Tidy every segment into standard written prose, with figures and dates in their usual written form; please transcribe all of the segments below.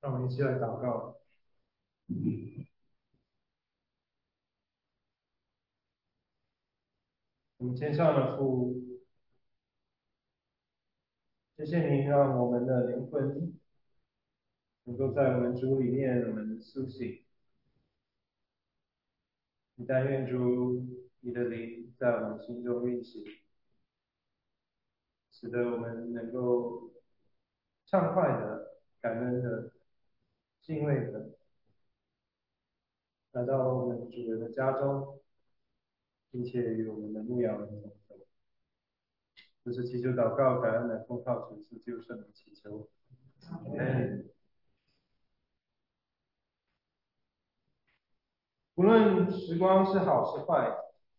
让我们一起来祷告。我们天上的父，谢谢您让我们的灵魂能够在我们主里面我们苏醒。你但愿主你的灵在我们心中运行，使得我们能够畅快的、感恩的、敬畏的来到我们主人的家中，并且与我们的牧羊人同在。这是祈求祷告，感恩的奉靠主是救圣的祈求。Amen。无论时光是好是坏，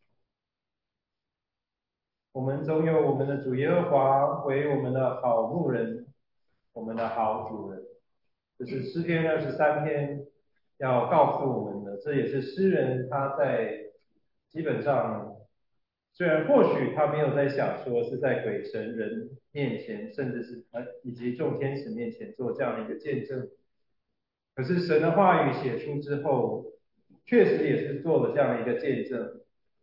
我们总有我们的主耶和华为我们的好牧人，我们的好主人。这是诗篇23篇要告诉我们的，这也是诗人他在基本上，虽然或许他没有在想说是在鬼神人面前，甚至是以及众天使面前做这样的一个见证，可是神的话语写出之后，确实也是做了这样的一个见证。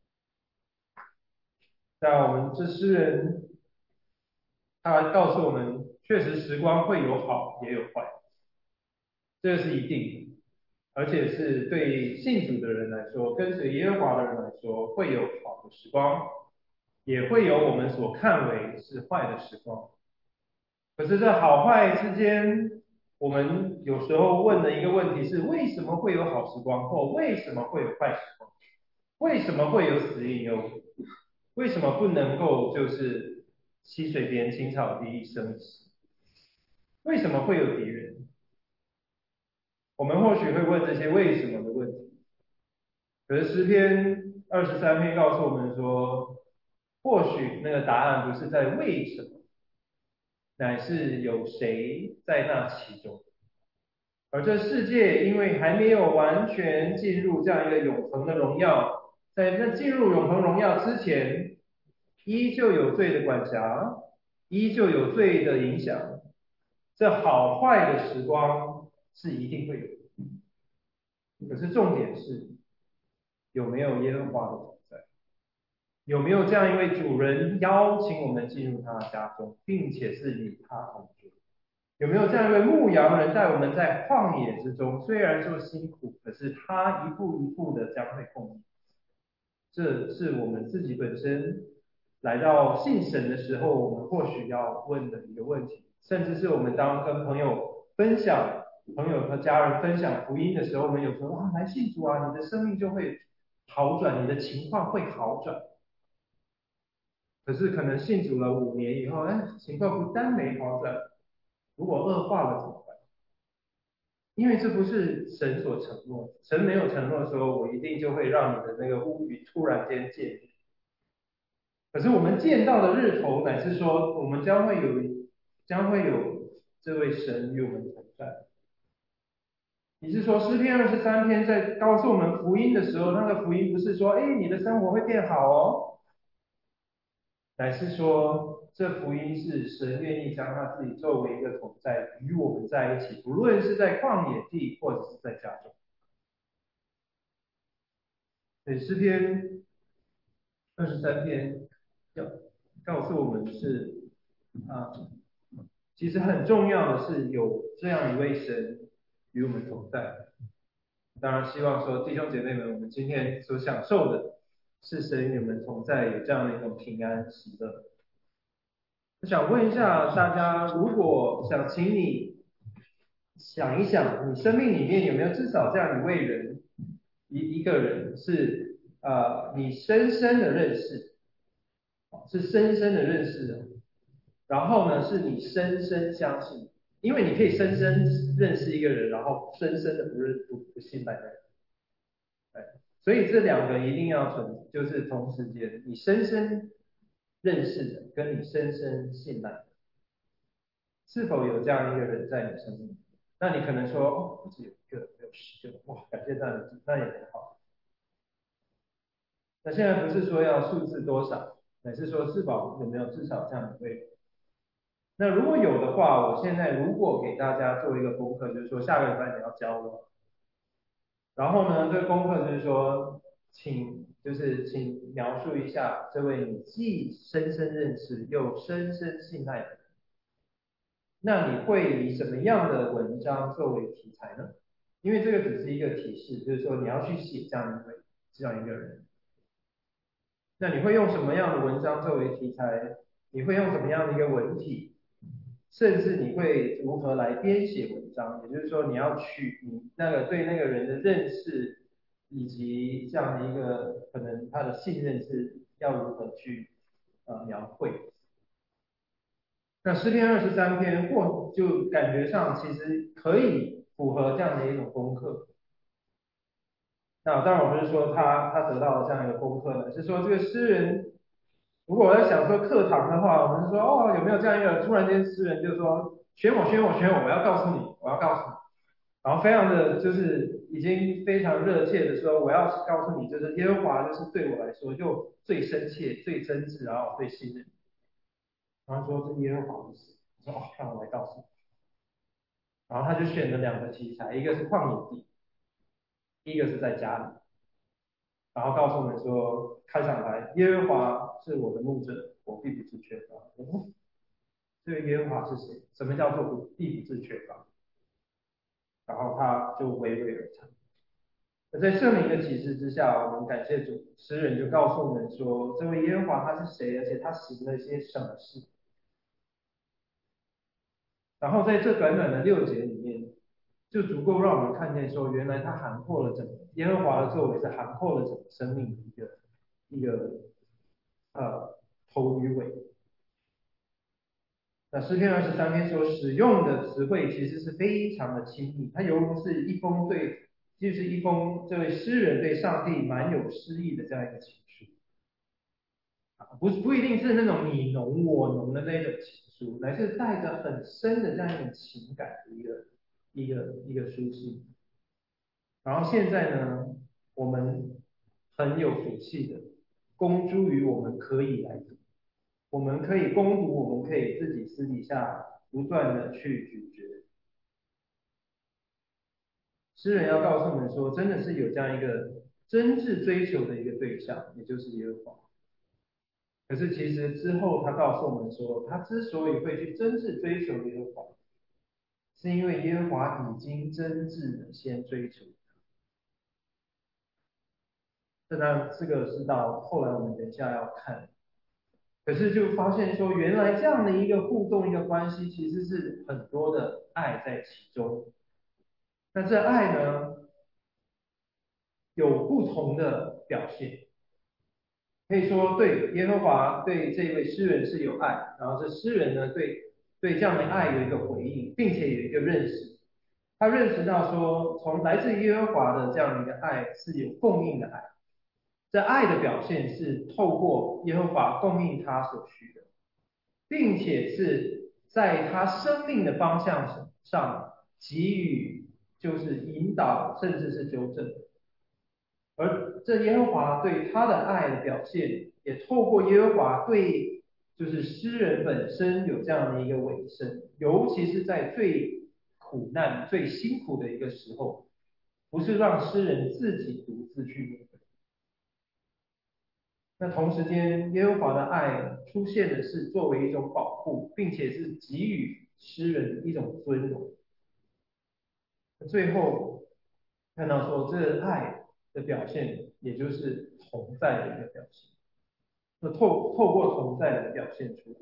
那我们这诗人他告诉我们，确实时光会有好也有坏，这是一定的，而且是对信主的人来说，跟随耶和华的人来说，会有好的时光，也会有我们所看为是坏的时光。可是这好坏之间，我们有时候问的一个问题是：为什么会有好时光，或为什么会有坏时光？为什么会有死荫忧？为什么不能够就是溪水边青草地一生息？为什么会有敌人？我们或许会问这些为什么的问题。可是诗篇23篇告诉我们说，或许那个答案不是在为什么，乃是有谁在那其中。而这世界因为还没有完全进入这样一个永恒的荣耀，在那进入永恒荣耀之前，依旧有罪的管辖，依旧有罪的影响。这好坏的时光是一定会有，可是重点是有没有耶和华的同在。有没有这样一位主人邀请我们进入他的家中，并且是与他同住？有没有这样一位牧羊人带我们在旷野之中？虽然说辛苦，可是他一步一步的将会供应。这是我们自己本身来到信神的时候，我们或许要问的一个问题，甚至是我们当跟朋友分享、朋友和家人分享福音的时候，我们有时候来信主啊，你的生命就会好转，你的情况会好转。可是可能信主了5年以后，情况不但没好转，如果恶化了怎么办？因为这不是神所承诺，神没有承诺说我一定就会让你的那个乌云突然间见。可是我们见到的日头，乃是说我们将会有这位神与我们同在。你是说诗篇23篇在告诉我们福音的时候，那个福音不是说，你的生活会变好哦，乃是说，这福音是神愿意将他自己作为一个同在，与我们在一起，无论是在旷野地，或者是在家中。所以诗篇23篇要告诉我们的是，啊，其实很重要的是有这样一位神与我们同在。当然，希望说弟兄姐妹们，我们今天所享受的是神与我们同在，有这样的一种平安喜乐。我想问一下大家，如果想请你想一想，你生命里面有没有至少这样一位人，一个人是你深深的认识，是深深的认识的，然后呢是你深深相信，因为你可以深深认识一个人，然后深深的不信赖那个人，所以这两个一定要就是同时间，你深深认识的跟你深深信赖的。是否有这样一个人在你生命里？那你可能说，不止有一个，有10个，哇，感谢上帝，那也很好。那现在不是说要数字多少，乃是说是否有没有至少这样一位？ 那如果有的话，我现在如果给大家做一个功课，就是说下个礼拜你要教我，然后呢，这个功课就是说，请描述一下这位你既深深认识又深深信赖的人，那你会以什么样的文章作为题材呢？因为这个只是一个提示，就是说你要去写这样一个人，那你会用什么样的文章作为题材？你会用什么样的一个文体？甚至你会如何来编写文章？也就是说，你要取你那个对那个人的认识，以及这样的一个可能他的信任是要如何去描绘。那诗篇23篇或就感觉上其实可以符合这样的一种功课。那当然我不是说他得到了这样一个功课呢，是说这个诗人，如果我在想说课堂的话，我们是说哦有没有这样一个突然间诗人就说选我选我选我，我要告诉你我要告诉你，然后非常的就是已经非常热切的说我要告诉你，就是耶和华就是对我来说就最深切最真挚，然后最信任。然后说这耶和华是谁？我说哦，让我来告诉你。然后他就选了两个题材，一个是旷野地，一个是在家里。然后告诉我们说，开场白，耶和华是我的牧者，我必不致缺乏。这个耶和华是谁？什么叫做必不致缺乏？然后他就娓娓而谈。那在圣灵的启示之下，我们感谢主，诗人就告诉我们说，这位耶和华他是谁，而且他行了一些什么事。然后在这短短的6节里面，就足够让我们看见说，原来他涵括了整个耶和华的作为是涵括了整个生命的一个呃头与尾。那诗篇23篇所使用的词汇其实是非常的亲密，它犹如是一封对，就是一封这位诗人对上帝蛮有诗意的这样一个情书啊，不一定是那种你侬我侬的那种情书，乃是带着很深的这样一种情感的一个书信。然后现在呢，我们很有福气的，公诸于我们可以来读，我们可以攻读，我们可以自己私底下不断的去咀嚼。诗人要告诉我们说，真的是有这样一个真挚追求的一个对象，也就是耶和华。可是其实之后他告诉我们说，他之所以会去真挚追求耶和华，是因为耶和华已经真挚的先追求。这个是到后来我们等一下要看。可是就发现说，原来这样的一个互动、一个关系，其实是很多的爱在其中。那这爱呢，有不同的表现。可以说，对耶和华对这位诗人是有爱，然后这诗人呢，对这样的爱有一个回应，并且有一个认识。他认识到说，从来自耶和华的这样的一个爱是有供应的爱，这爱的表现是透过耶和华供应他所需的。并且是在他生命的方向上给予，就是引导，甚至是纠正。而这耶和华对他的爱的表现，也透过耶和华对就是诗人本身有这样的一个尾声，尤其是在最苦难、最辛苦的一个时候，不是让诗人自己独自去面对。那同时间，耶和华的爱出现的是作为一种保护，并且是给予诗人一种尊荣。最后看到说，这爱的表现，也就是同在的一个表现。那透过同在来表现出来，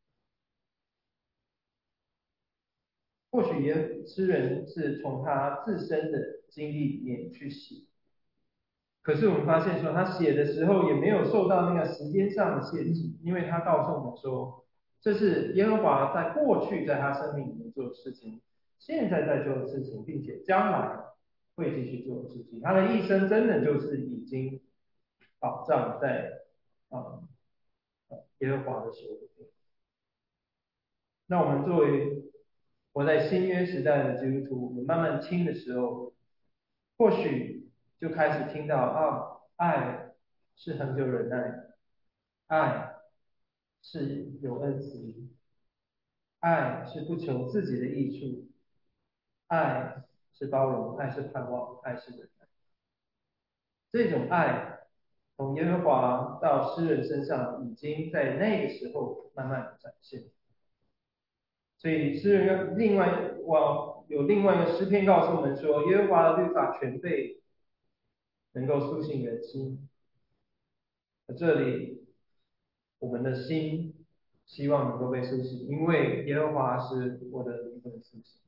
或许诗人是从他自身的经历里面去写，可是我们发现说，他写的时候也没有受到那个时间上的限制，因为他告诉我们说，这是耶和华在过去在他生命里面做的事情，现在在做的事情，并且将来会继续做的事情。他的一生真的就是已经保障在啊、耶和华的手里面。那我们作为活在新约时代的基督徒，我们慢慢听的时候，或许就开始听到啊，爱是恒久忍耐，爱是有恩慈， 爱是不求自己的益处，爱是包容，爱是盼望，爱是忍耐。这种爱从耶和华到诗人身上，已经在那个时候慢慢的展现。所以诗人要有另外一个诗篇告诉我们说，耶和华的律法全备，能够苏醒人心。在这里，我们的心希望能够被苏醒，因为耶和华是我的灵魂苏醒。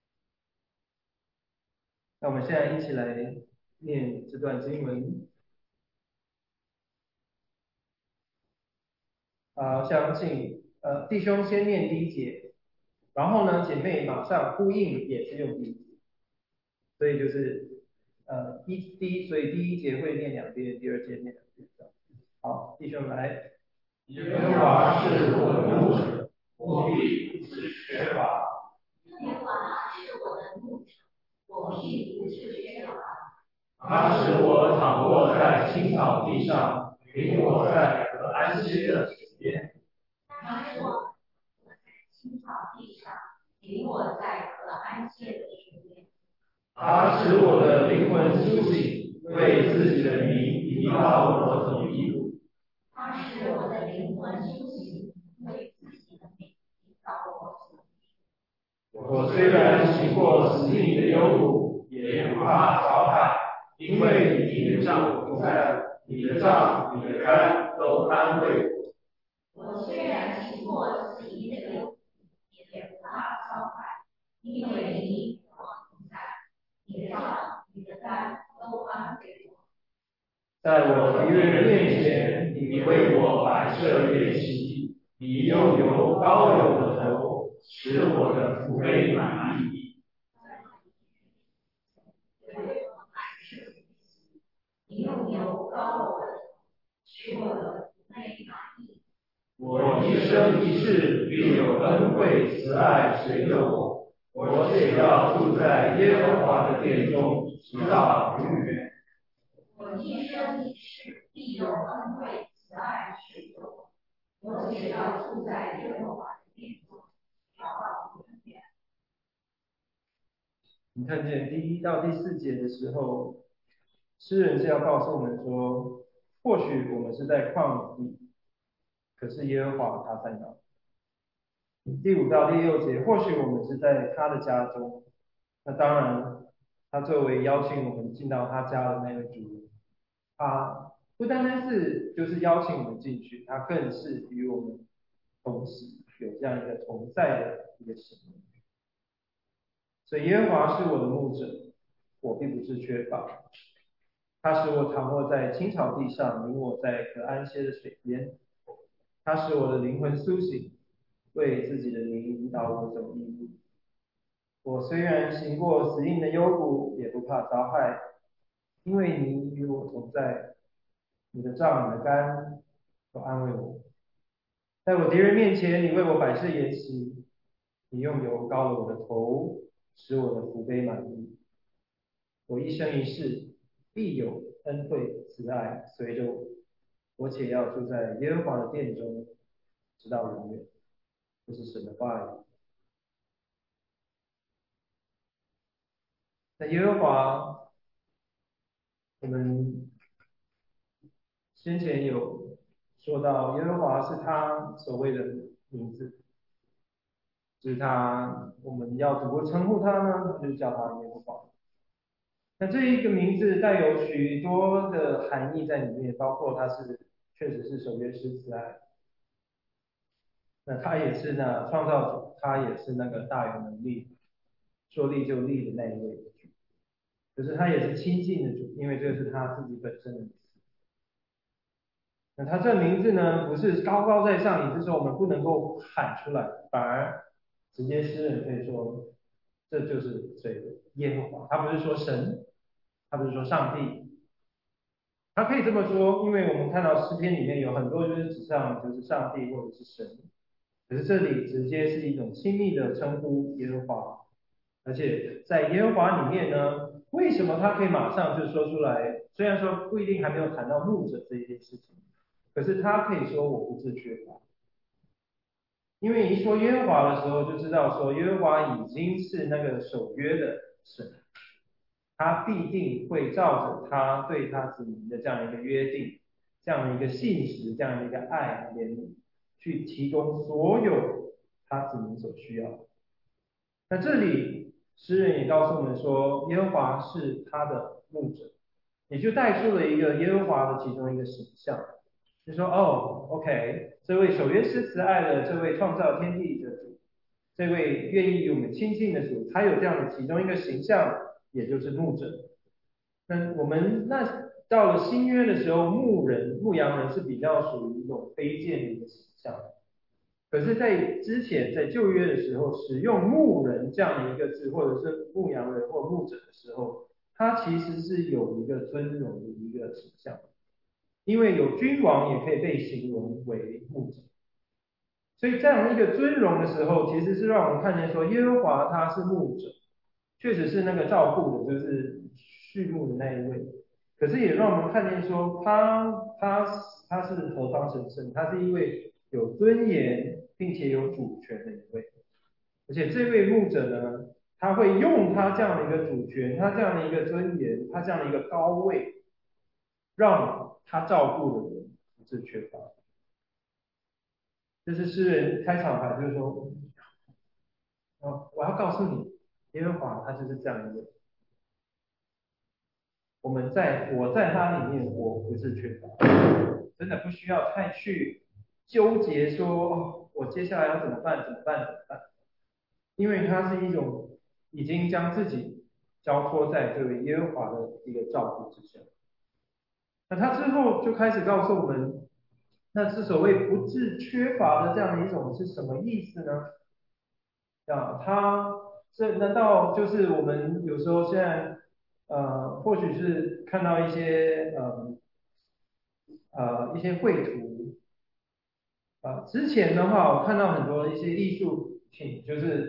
那我们现在一起来念这段经文。想请弟兄先念第一节，然后呢，姐妹马上呼应，也是用第一节。所以就是所以第一节会念两遍，第二节念两遍。好，弟兄来。 耶和华是我的牧者，我必不致缺乏。 耶和华是我的牧者，我必不致缺乏。 他使我躺卧在青草地上，领我在可安歇的水边。 他使我躺卧在青草地上，领我在可安歇的水边。 他使我的灵魂苏醒，为自己的名引导我走义路。 他使我的灵魂苏醒，为自己的名引导我走义路。 我虽然行过死荫的幽谷，也不怕遭害，因为你的杖同在，你的杖、你的竿都安慰我。 我虽然行过死荫的幽谷，也不怕遭害，因为你与我同在，你的杖、你的竿都安慰我。 在我敌人面前，你为我摆设筵席，你用油膏了我的头，使我的福杯满溢。 你用油膏了我的头，使我的福杯满溢。 我一生一世必有恩惠慈爱随着我，我且要住在耶和华的殿中，直到永远。 我一生一世必有恩惠慈爱随着我，我且要住在耶和华的殿中，直到永远。 你看见第一到第四节的时候，诗人是要告诉我们说，或许我们是在旷野地，可是耶和华他在哪？第五到第六节，或许我们是在他的家中，那当然，他作为邀请我们进到他家的那位主人，他不单单是就是邀请我们进去，他更是与我们同时有这样一个同在的一个神。所以耶和华是我的牧者，我并不是缺乏。他使我躺卧在青草地上，领我在可安歇的水边。他使我的灵魂苏醒，为自己的名引导我走义路。我虽然行过死荫的幽谷，也不怕遭害，因为你与我同在，你的杖、你的竿都安慰我。在我敌人面前，你为我摆设筵席，你用油膏了我的头，使我的福杯满溢。我一生一世必有恩惠慈爱随着我，我且要住在耶和华的殿中，直到永远。这是神的话语。那耶和华，我们先前有说到，耶和华是他所谓的名字，就是他，我们要怎么称呼他呢？就是叫他耶和华。那这一个名字带有许多的含义在里面，包括他是确实是守约施慈爱，那他也是呢创造主，他也是那个大有能力，说立就立的那一位主，可是他也是亲近的主，因为这是他自己本身的名字。那他这名字呢，不是高高在上，也就是说我们不能够喊出来，反而直接诗人可以说，这就是谁的耶和华，他不是说神，他不是说上帝，他可以这么说，因为我们看到诗篇里面有很多就是指向就是上帝或者是神，可是这里直接是一种亲密的称呼耶和华，而且在耶和华里面呢，为什么他可以马上就说出来？虽然说不一定还没有谈到牧者这一件事情，可是他可以说我不自缺乏。 因为一说耶和华的时候，就知道说耶和华已经是那个守约的神，他必定会照着他对他子民的这样一个约定，这样的一个信实，这样的一个爱怜悯，去提供所有他子民所需要的。那这里诗人也告诉我们说，耶和华是他的牧者，也就带出了一个耶和华的其中一个形象，就说哦，OK，这位守约施慈爱的这位创造天地的主，这位愿意与我们亲近的主，他有这样的其中一个形象，也就是牧者。那我们到了新约的时候，牧羊人是比较属于一种卑贱的一个形象。可是，在之前在旧约的时候，使用牧人这样的一个字，或者是牧羊人或牧者的时候，它其实是有一个尊荣的一个形象，因为有君王也可以被形容为牧者，所以这样一个尊荣的时候，其实是让我们看见说，耶和华他是牧者，确实是那个照顾的，就是畜牧的那一位。可是也让我们看见说他是何方神圣，他是一位有尊严并且有主权的一位。而且这位牧者呢，他会用他这样的一个主权，他这样的一个尊严，他这样的一个高位，让他照顾的人不致缺乏。这是诗人开场白，就是说，我要告诉你，耶和华他就是这样一个。我在他里面，我不是缺乏，真的不需要太去纠结说，哦，我接下来要怎么办？怎么办？怎么办？因为他是一种已经将自己交托在这位耶和华的一个照顾之下。那他之后就开始告诉我们，那是所谓不致缺乏的这样的一种是什么意思呢？这难道就是我们有时候现在或许是看到一些一些绘图之前的话我看到很多一些艺术品，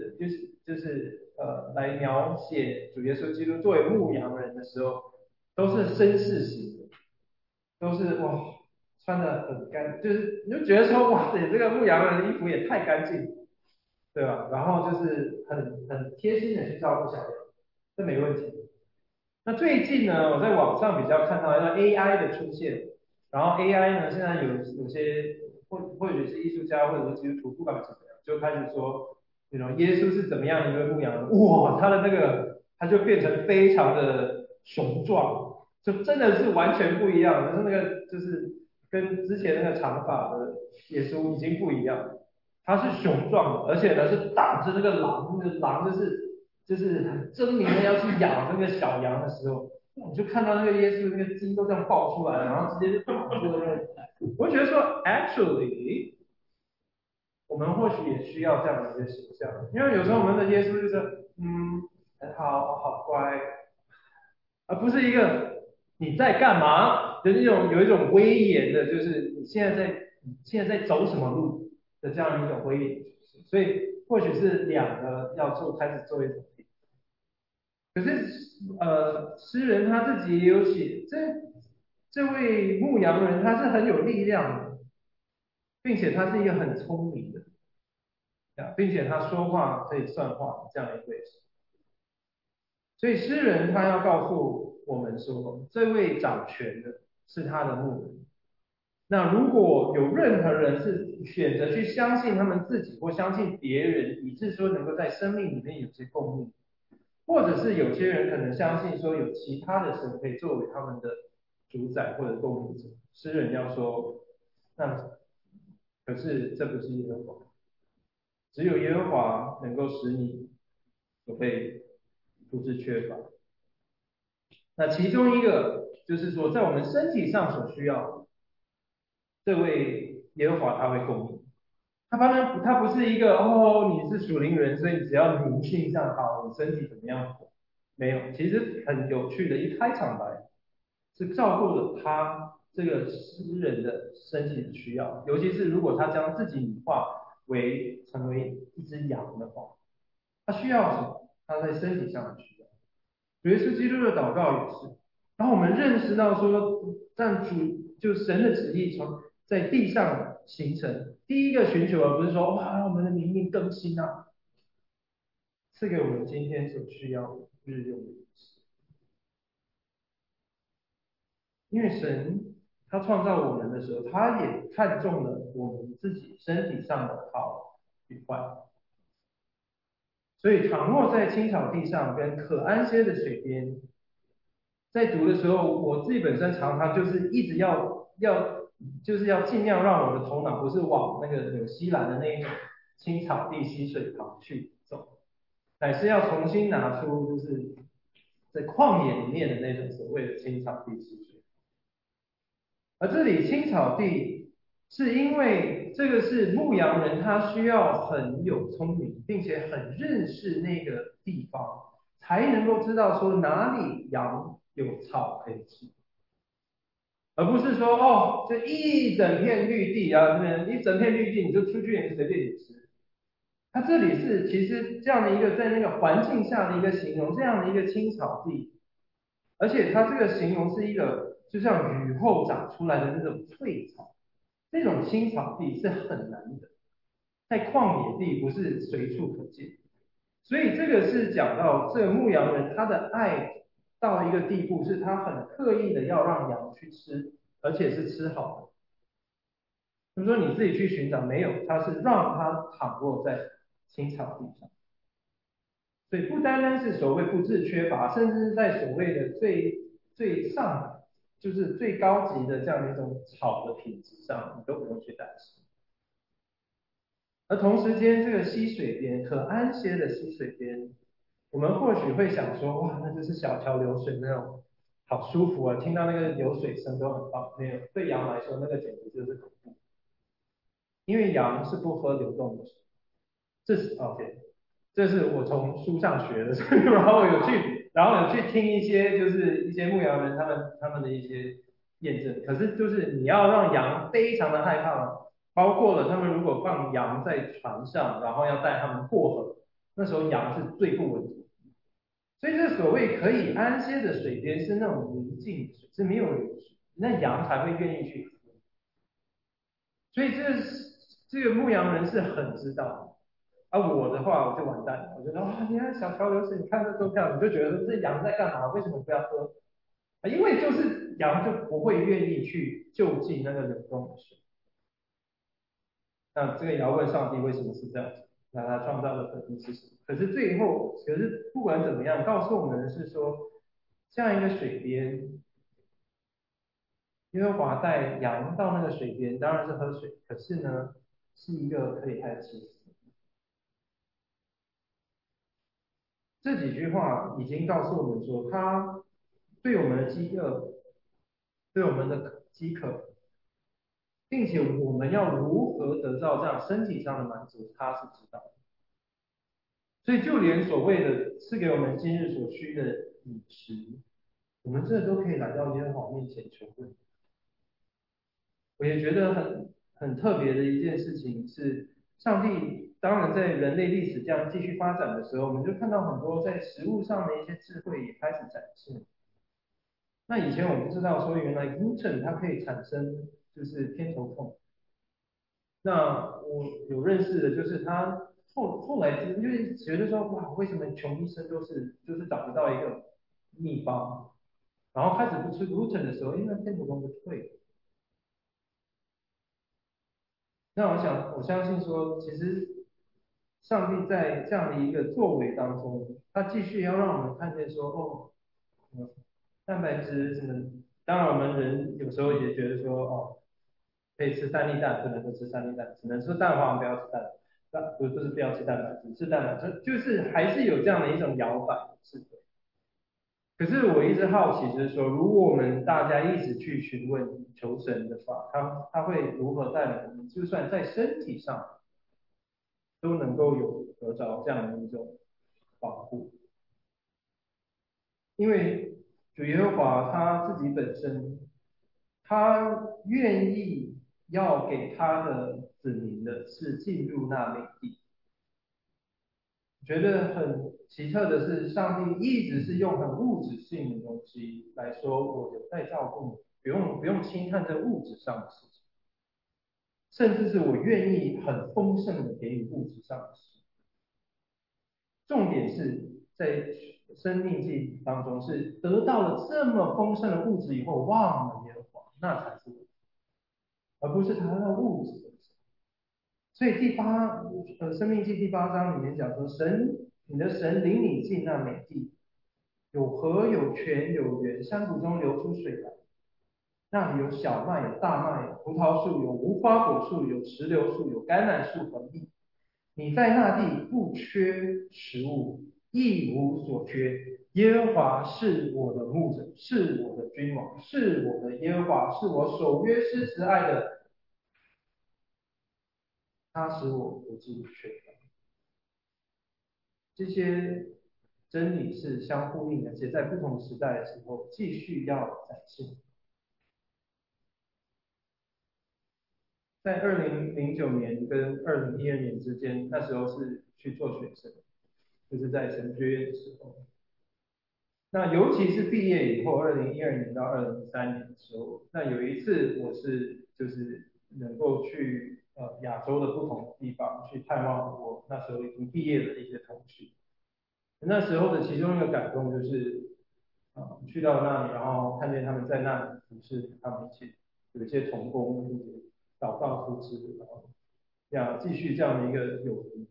来描写主耶稣基督作为牧羊人的时候，都是绅士型的，都是哇穿的很干，就是你就觉得说哇塞，这个牧羊人的衣服也太干净，对吧？然后就是很贴心的去照顾小羊，这没问题。那最近呢，我在网上比较看到一个 AI 的出现，然后 AI 呢，现在有些或许是艺术家或者是基督徒，不管怎么样，就开始说，那种耶稣是怎么样一个牧羊人，哇，他的那个他就变成非常的雄壮，就真的是完全不一样，就是那个就是跟之前那个长发的耶稣已经不一样了，他是雄壮的，而且呢是挡着那个狼，那个狼就是很狰狞的要去咬那个小羊的时候，你就看到那个耶稣那个筋都这样爆出来，然后直接就挡住了那个。我觉得说，actually，我们或许也需要这样的一个形象，因为有时候我们的耶稣就是很好，好乖，而不是一个你在干嘛的那种有一种威严的，就是你现在在走什么路的这样一种威严，所以或许是两个要开始做一种。可是，诗人他自己也有写，这位牧羊人他是很有力量的，并且他是一个很聪明的，并且他说话可以算话这样一位。所以诗人他要告诉我们说，这位掌权的是他的牧人。那如果有任何人是选择去相信他们自己或相信别人，以致说能够在生命里面有些共鸣。或者是有些人可能相信说有其他的神可以作为他们的主宰或者供应者，诗人要说，那可是这不是耶和华，只有耶和华能够使你不被不致缺乏。那其中一个就是说，在我们身体上所需要，这位耶和华他会供应。他不是一个你是属灵人，所以只要灵性上好，你身体怎么样？没有，其实很有趣的，一开场白是照顾了他这个诗人的身体的需要，尤其是如果他将自己拟化成为一只羊的话，他需要什么？他在身体上的需要。耶稣基督的祷告也是。然后我们认识到说，但就神的旨意在地上形成。第一个寻求，而不是说哇，让我们的灵命更新啊，赐给我们今天所需要日用的饮食。因为神他创造我们的时候，他也看重了我们自己身体上的好与坏。所以，倘若在青草地上跟可安歇的水边，在读的时候，我自己本身常常就是一直就是要尽量让我的头脑不是往那个纽西兰的那一种青草地溪水旁去走，乃是要重新拿出就是在旷野里面的那种所谓的青草地溪水。而这里青草地是因为这个是牧羊人，他需要很有聪明，并且很认识那个地方，才能够知道说哪里羊有草可以吃，而不是说哦，这一整片绿地啊，一整片绿地你就出去你随便你吃。它这里是其实这样的一个在那个环境下的一个形容，这样的一个青草地，而且它这个形容是一个就像雨后长出来的那种翠草，这种青草地是很难的，在旷野地不是随处可见。所以这个是讲到这个牧羊人他的爱到了一个地步，是他很刻意的要让羊去吃，而且是吃好的。就是说你自己去寻找没有，他是让他躺卧在青草地上。所以不单单是所谓不致缺乏，甚至是在所谓的最上，就是最高级的这样的一种草的品质上，你都不用去担心。而同时间，这个溪水边可安歇的溪水边，我们或许会想说，哇，那就是小桥流水那种，好舒服啊！听到那个流水声都很棒。没有，对羊来说，那个简直就是恐怖，因为羊是不喝流动的水。这是 OK，这是我从书上学的，然后有去听一些就是一些牧羊人他们的一些验证。可是就是你要让羊非常的害怕，包括了他们如果放羊在船上，然后要带他们过河，那时候羊是最不稳定。所以这所谓可以安歇的水边是那种宁静水，是没有流水，那羊才会愿意去喝。所以这个牧羊人是很知道。我的话我就完蛋了，我觉得哇，你看小桥流水，你看这多漂亮，你就觉得这羊在干嘛？为什么不要喝？因为就是羊就不会愿意去就近那个流动的水。那这个也要问上帝为什么是这样子？那他创造的本意是什么？可是最后，可是不管怎么样，告诉我们的是说，这样一个水边，耶和华带羊到那个水边，当然是喝水，可是呢，是一个可以开启。这几句话已经告诉我们说，他对我们的饥饿，对我们的饥渴，并且我们要如何得到这样身体上的满足，他是知道的。所以就连所谓的赐给我们今日所需的饮食，我们这都可以来到耶和华面前求问。我也觉得很特别的一件事情是，上帝当然在人类历史这样继续发展的时候，我们就看到很多在食物上的一些智慧也开始展现。那以前我们不知道说，原来 gluten 它可以产生就是偏头痛。那我有认识的，就是他后来就是觉得说，哇，为什么穷医生就是找不到一个秘方，然后开始不吃 gluten 的时候，因为偏头痛就退了。那我相信说，其实上帝在这样的一个作为当中，他继续要让我们看见说，哦，蛋白质什么，当然我们人有时候也觉得说，哦，可以吃三粒蛋，不能够吃三粒蛋，只能吃蛋黄，不要吃蛋。不是不要吃蛋白质，吃蛋白质就是还是有这样的一种摇摆的智慧。可是我一直好奇，就是说，如果我们大家一直去询问求神的话，他会如何带领我们，就算在身体上都能够得着这样的一种保护？因为主耶和华他自己本身，他愿意要给他的子民的是进入那美地。觉得很奇特的是，上帝一直是用很物质性的东西来说，我有在照顾你，不用轻看这物质上的事情。 甚至是我愿意很丰盛的给予物质上的事。重点是在生命记当中是得到了这么丰盛的物质以后，忘了耶和华，那才是问题，而不是他的物质的事。所以生命记第8章里面讲说，你的神领你进那美地，有河有泉有源，山谷中流出水来。那里有小麦，有大麦，有葡萄树，有无花果树，有石榴树，有橄榄树和蜜。你在那地不缺食物，一无所缺。耶和华是我的牧者，是我的君王，是我的耶和华，是我守约施慈爱的。他使我不致缺乏。这些真理是相呼应的，而且在不同时代的时候继续要展现。在2009年跟2012年之间，那时候是去做学生，就是在神学院的时候。那尤其是毕业以后，2012年到2013年的时候，那有一次我就是能够去亚洲的不同的地方去探望我那时候已经毕业的一些同学。那时候的其中一个感动就是，去到那里，然后看见他们在那里服侍他们一起有一些同工，并且祷告扶持，然后要继续这样的一个友谊。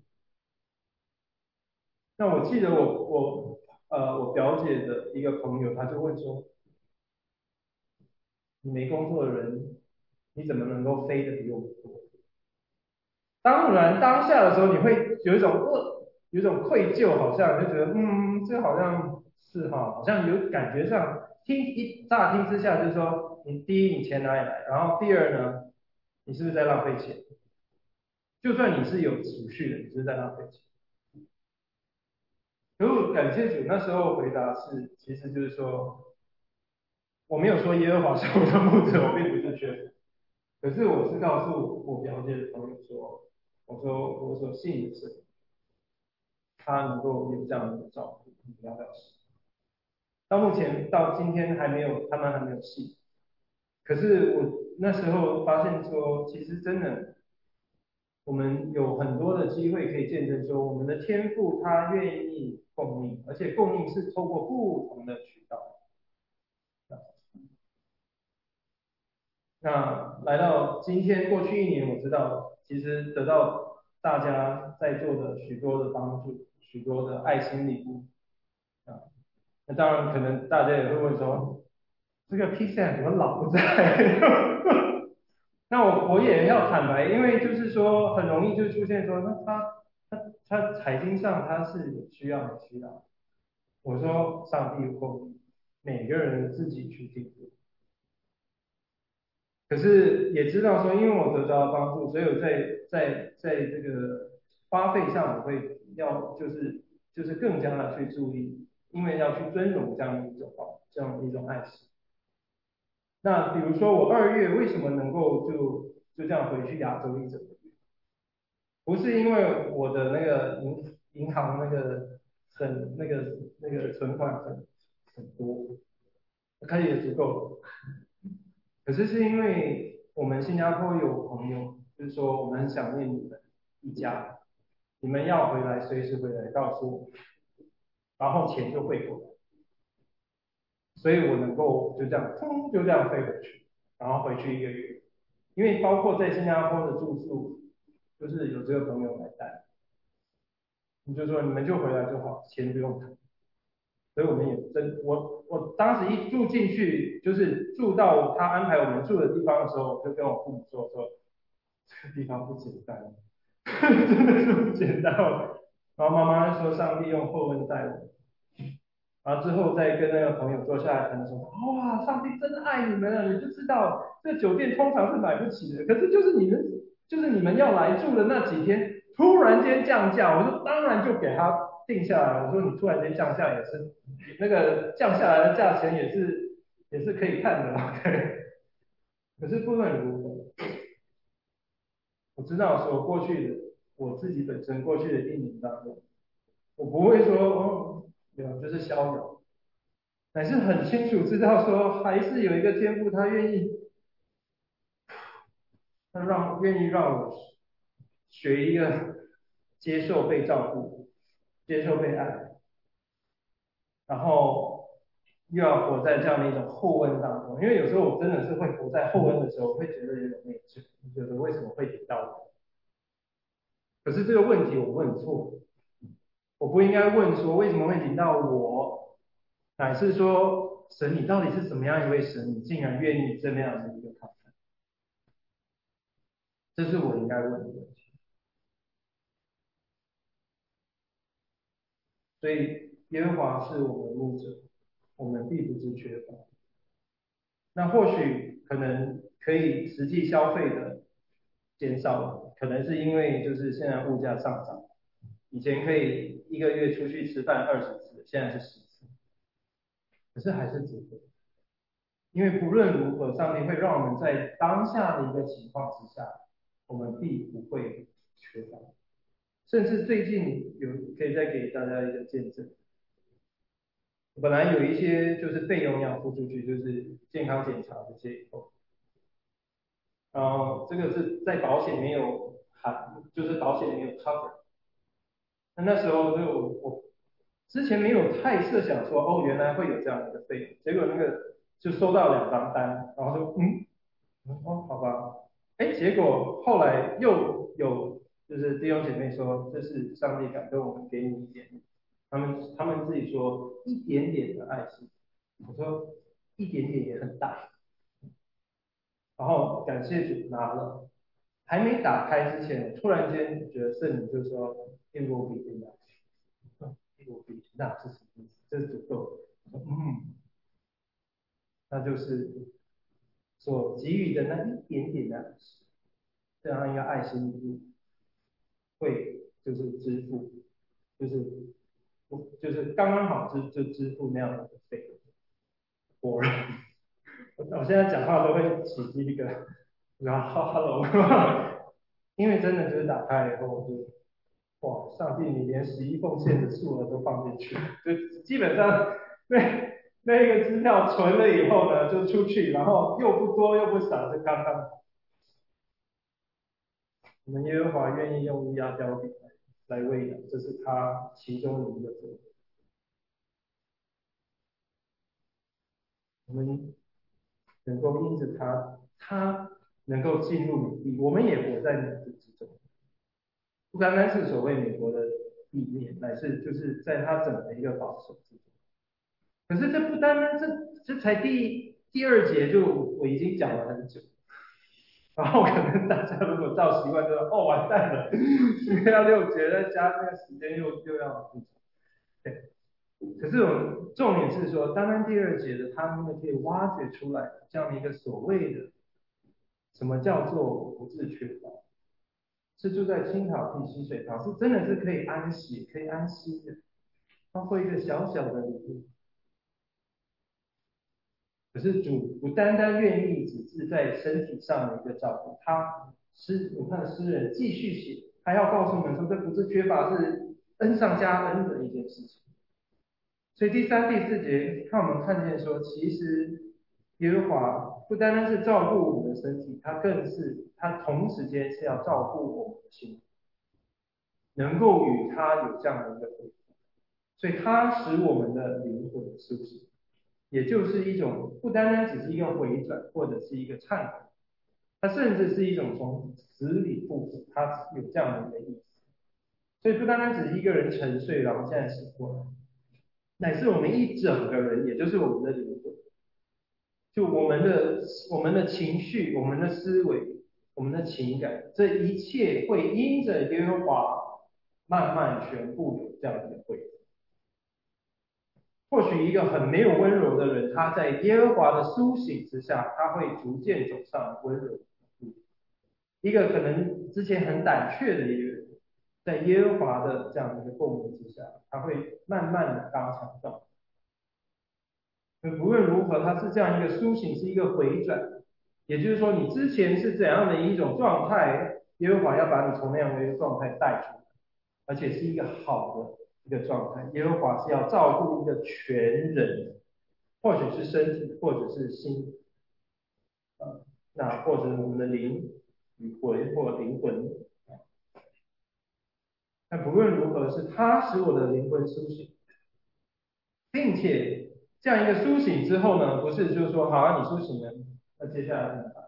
那我记得我表姐的一个朋友，他就问说，你没工作的人，你怎么能够飞得比我们多？当然，当下的时候你会有一种愧疚，好像就觉得，这好像是哈，好像有感觉上乍听之下就是说，第一你钱哪里来，然后第二呢，你是不是在浪费钱？就算你是有储蓄的，你是不是在浪费钱？可是感谢主，那时候回答是，其实就是说，我没有说耶和华是我的牧者，我并不是缺乏，可是我是告诉我表姐的朋友说，我所信的是。他能够有这样的照顾，你要不要试？到目前到今天他们还没有试。可是我那时候发现说，其实真的，我们有很多的机会可以见证说，我们的天赋他愿意供应，而且供应是透过不同的渠道。那来到今天过去1年，我知道其实得到大家在座的许多的帮助，许多的爱心礼物啊。那当然，可能大家也会问说，这个 P 线怎么老不在？那我也要坦白，因为就是说很容易就出现说，那他财经上他是有需要的需要。我说上帝会每个人自己去定夺。可是也知道说，因为我得到了帮助，所以我在这个花费上，我会就是更加的去注意，因为要去尊荣这样的一种爱心。那比如说我2月为什么能够就这样回去亚洲一整个月？不是因为我的那个银行那个存款很多，可以也足够了。可是因为我们新加坡有朋友，就是说我们很想念你们一家，你们要回来随时回来告诉我，然后钱就汇过来，所以我能够就这样就这样飞回去，然后回去1个月。因为包括在新加坡的住宿，就是有这个朋友来带，你就说你们就回来就好，钱不用谈。所以我们也我当时一住进去，就是住到他安排我们住的地方的时候，我就跟我父母说这个地方不简单，真的是不简单。然后妈妈说上帝用厚恩待我，然后之后再跟那个朋友坐下来谈的时候，哇，上帝真的爱你们啊！你就知道这酒店通常是买不起的，可是就是你们要来住的那几天，突然间降价，我就当然就给他定下来。我说你突然间降价也是那个降下来的价钱也是可以看的，OK。可是不论如何，我知道说我自己本身过去的1年当中，我不会说就是逍遥。乃是很清楚知道说，还是有一个天赋，他愿意他愿意让我学一个接受被照顾、接受被爱，然后又要活在这样的一种厚恩当中。因为有时候我真的是会活在厚恩的时候，我会觉得有点内疚，觉得为什么会给到我？可是这个问题我问错了，我不应该问说为什么会临到我，乃是说神你到底是怎么样一位神，你竟然愿意这么样的一个看法？这是我应该问的问题。所以耶和华是我们的牧者，我们必不致缺乏。那或许可能可以实际消费的减少了，可能是因为就是现在物价上涨，以前可以一个月出去吃饭20次，现在是10次，可是还是值得。因为不论如何，上帝会让我们在当下的一个情况之下，我们必不会缺乏。甚至最近可以再给大家一个见证，本来有一些就是费用要付出去，就是健康检查这些以后，然后这个是在保险没有含，就是保险没有 cover。那时候就我之前没有太设想说，哦，原来会有这样的一个费用，结果那个就收到2张单，然后说哦，好吧，结果后来又有就是弟兄姐妹说，这是上帝感动我们给你一点，他们自己说一点点的爱心，我说一点点也很大，然后感谢主拿了，还没打开之前，突然间觉得圣灵就说 it will be enough，it will be， 那是什么意思？这是足够的。那就是所给予的那一点点的这样一个爱心礼物，会就是支付，就是刚刚好就支付那样的费用。我现在讲话都会起鸡皮疙瘩，然后 hello，因为真的就是打开以后就哇，上帝你连11奉献的数额都放进去，就基本上那一个支票存了以后呢，就出去，然后又不多又不少，就刚刚好。我们耶和华愿意用压标饼来喂养，这是他其中的一个责任。我们能够因着他能够进入美地，我们也活在美地之中。不单单是所谓美国的地面，乃是就是在他整个一个保守之中。可是这不单单这才第2节就我已经讲了很久，然后可能大家如果照习惯就说哦完蛋了，因为要6节再加那个时间又要对。可是我们重点是说，单单第2节的他们可以挖掘出来这样的一个所谓的什么叫做不致缺乏，是住在青草地溪水旁，是真的是可以安息、可以安息的，包括一个小小的礼物。可是主不单单愿意只是在身体上的一个照顾，我看诗人继续写，还要告诉我们说，这不是缺乏，是恩上加恩的一件事情。所以第3、第4节让我们看见说，其实耶和华不单单是照顾我们的身体，他同时间是要照顾我们的心，能够与他有这样的一个回复，所以他使我们的灵魂苏醒，也就是一种不单单只是一个回转或者是一个忏悔，它甚至是一种从死里复活，它有这样的一个意思。所以不单单只是一个人沉睡，然后现在醒过来，乃是我们一整个人，也就是我们的灵魂，就我们的情绪、我们的思维、我们的情感，这一切会因着耶和华慢慢全部有这样的恢复。或许一个很没有温柔的人，他在耶和华的苏醒之下，他会逐渐走上温柔的路。一个可能之前很胆怯的一个人，在耶和华的这样的一个供应之下，他会慢慢的刚强壮。无论如何，它是这样一个苏醒，是一个回转。也就是说，你之前是怎样的一种状态，耶和华要把你从那样的一个状态带出来，而且是一个好的一个状态。耶和华是要照顾一个全人，或许是身体，或者是心，那或者我们的灵， 与魂或灵魂。但不论如何，是他使我的灵魂苏醒，并且这样一个苏醒之后呢，不是就是说，好啊，你苏醒了，那接下来怎么办？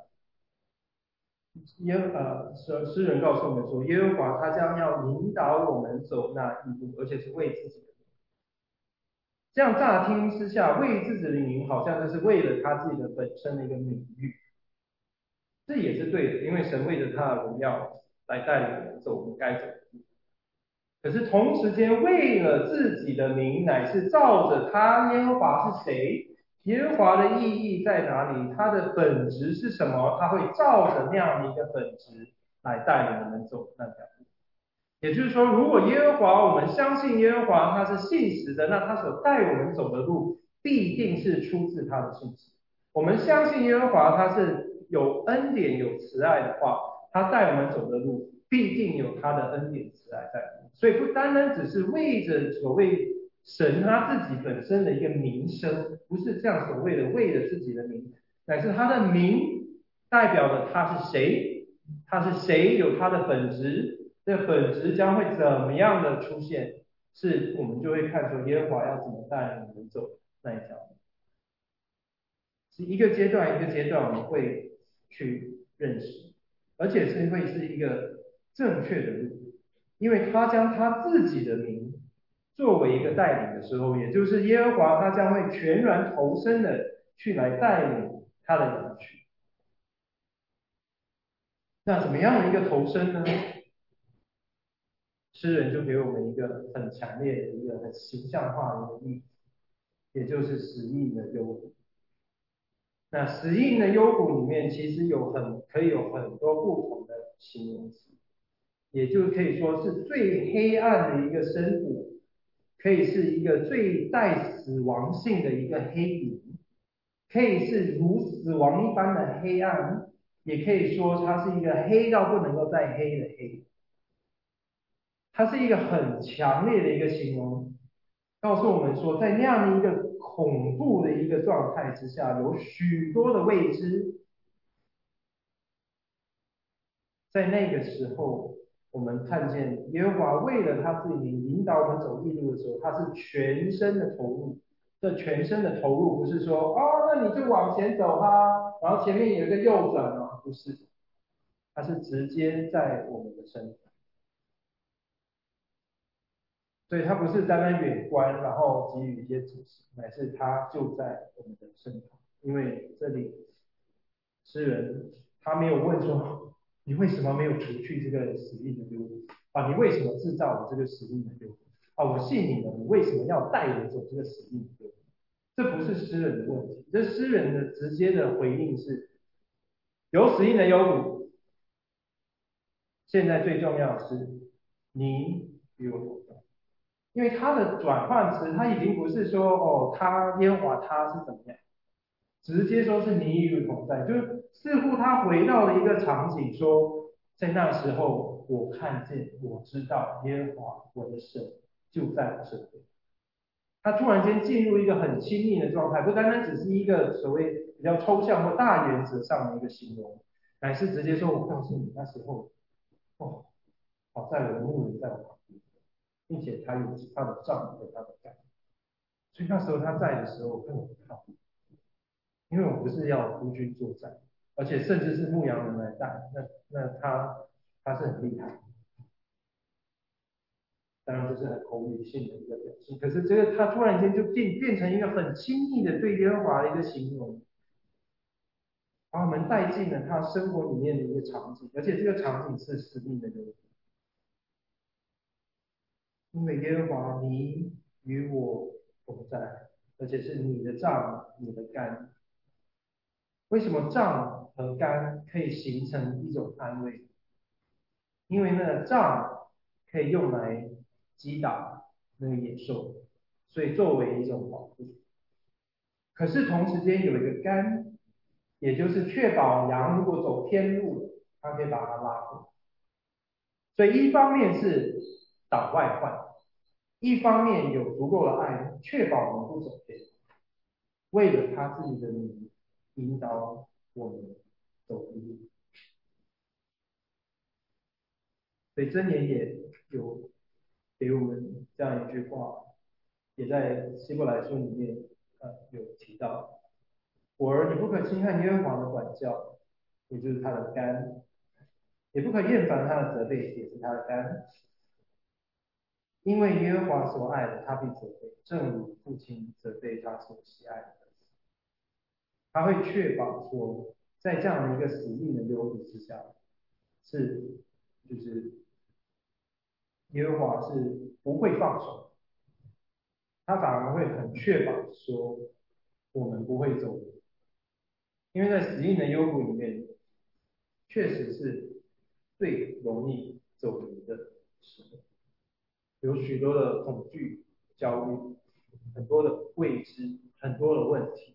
诗人告诉我们说，耶和华他将要引导我们走那一步，而且是为自己的。这样乍听之下，为自己的名，好像就是为了他自己的本身的一个名誉，这也是对的，因为神为着他的荣耀来带领我们走我们该走的路。可是同时间，为了自己的名，乃是照着他耶和华是谁，耶和华的意义在哪里，他的本质是什么，他会照着那样的一个本质来带领我们走那条路。也就是说，如果耶和华，我们相信耶和华他是信实的，那他所带我们走的路必定是出自他的信实。我们相信耶和华他是有恩典有慈爱的话，他带我们走的路必定有他的恩典慈爱在里面。所以不单单只是为着所谓神他自己本身的一个名声，不是这样所谓的为了自己的名，乃是他的名代表了他是谁，他是谁有他的本质。这本质将会怎么样的出现，是我们就会看出耶和华要怎么带领我们走那一条路，是一个阶段一个阶段我们会去认识，而且是会是一个正确的路，因为他将他自己的名作为一个带领的时候，也就是耶和华他将会全然投身的去来带领他的羊群。那怎么样的一个投身呢？诗人就给我们一个很强烈的一个很形象化的一个例子，也就是死印的幽谷。那死印的幽谷里面其实可以有很多不同的形容词，也就可以说是最黑暗的一个深谷，可以是一个最带死亡性的一个黑影，可以是如死亡一般的黑暗，也可以说它是一个黑到不能够再黑的黑。它是一个很强烈的一个形容，告诉我们说，在那样的一个恐怖的一个状态之下，有许多的未知。在那个时候，我们看见耶和华为了他自己引导我们走义路的时候，他是全身的投入。这全身的投入不是说哦，那你就往前走啊，然后前面有一个右转啊，不是，他是直接在我们的身上。所以他不是单单远观，然后给予一些指示，乃是他就在我们的身旁。因为这里诗人他没有问说你为什么没有除去这个死印的幽谷啊？你为什么制造了这个死印的幽谷啊？我信你了，你为什么要带我走这个死印的幽谷？这不是诗人的问题，这诗人的直接的回应是：有死印的幽谷，现在最重要的是你与我同在。因为他的转换词，他已经不是说哦，他耶和华他是怎么样，直接说是你与我同在，就是似乎他回到了一个场景，说在那时候我看见，我知道耶和华我的神就在我身边。他突然间进入一个很亲密的状态，不单单只是一个所谓比较抽象或大原则上的一个形容，乃是直接说我告诉你那时候，哦，好在我的牧人在我旁边。并且他有他的杖和他的杆，所以那时候他在的时候，我根本不怕，因为我不是要孤军作战，而且甚至是牧羊人来带，那他是很厉害，当然这是很口语性的一个表现。可是这个他突然间就变成一个很亲密的对耶和华的一个形容，把我们带进了他生活里面的一个场景，而且这个场景是死命的人，因为耶和华你与我同在，而且是你的杖、你的竿。为什么杖和竿可以形成一种安慰？因为那个杖可以用来击打那个野兽，所以作为一种保护。可是同时间有一个竿，也就是确保羊如果走偏路，它可以把它拉回。所以一方面是挡外患，一方面有足够的爱，确保我们不走偏，为了他自己的名引导我们走一路。 所以箴言也有给我们这样一句话，也在希伯来书里面有提到：我儿，你不可轻看耶和华的管教，也就是他的肝，也不可厌烦他的责备，也是他的肝。因为耶和华所爱的，他必责备，正如父亲责备他所喜爱的儿子。他会确保说，在这样的一个死命的忧虑之下，就是耶和华是不会放手，他反而会很确保说，我们不会走，因为在死命的幽谷里面，确实是最容易走迷的时候，有许多的恐惧、焦虑，很多的未知，很多的问题。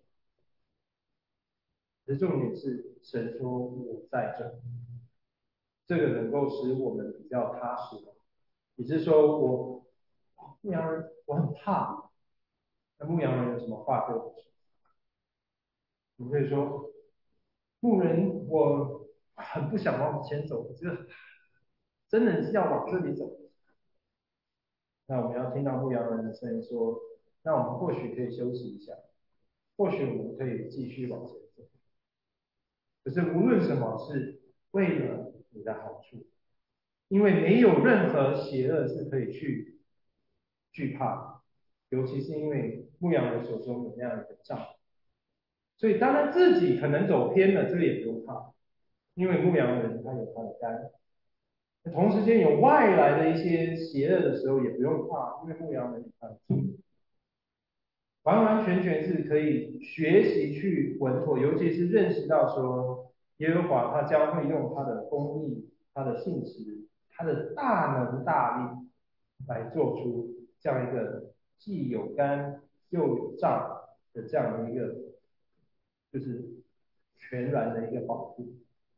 可是重点是，神说我在这，这个能够使我们比较踏实。也就是说，牧羊人我很怕，那牧羊人有什么话对我说？你可以说，牧人我很不想往前走，这个真的是要往这里走。那我们要听到牧羊人的声音说，那我们或许可以休息一下，或许我们可以继续往前走。可是无论什么，是为了你的好处，因为没有任何邪恶是可以去惧怕，尤其是因为牧羊人手中有那样一个杖，所以当他自己可能走偏了，这个也不用怕，因为牧羊人他有他的肝。同时间有外来的一些邪恶的时候，也不用怕，因为牧羊人有他的杖。完完全全是可以学习去稳妥，尤其是认识到说，耶和华他将会用他的公义、他的信实、他的大能大力来做出这样一个既有干又有杖的这样的一个，就是全然的一个保护。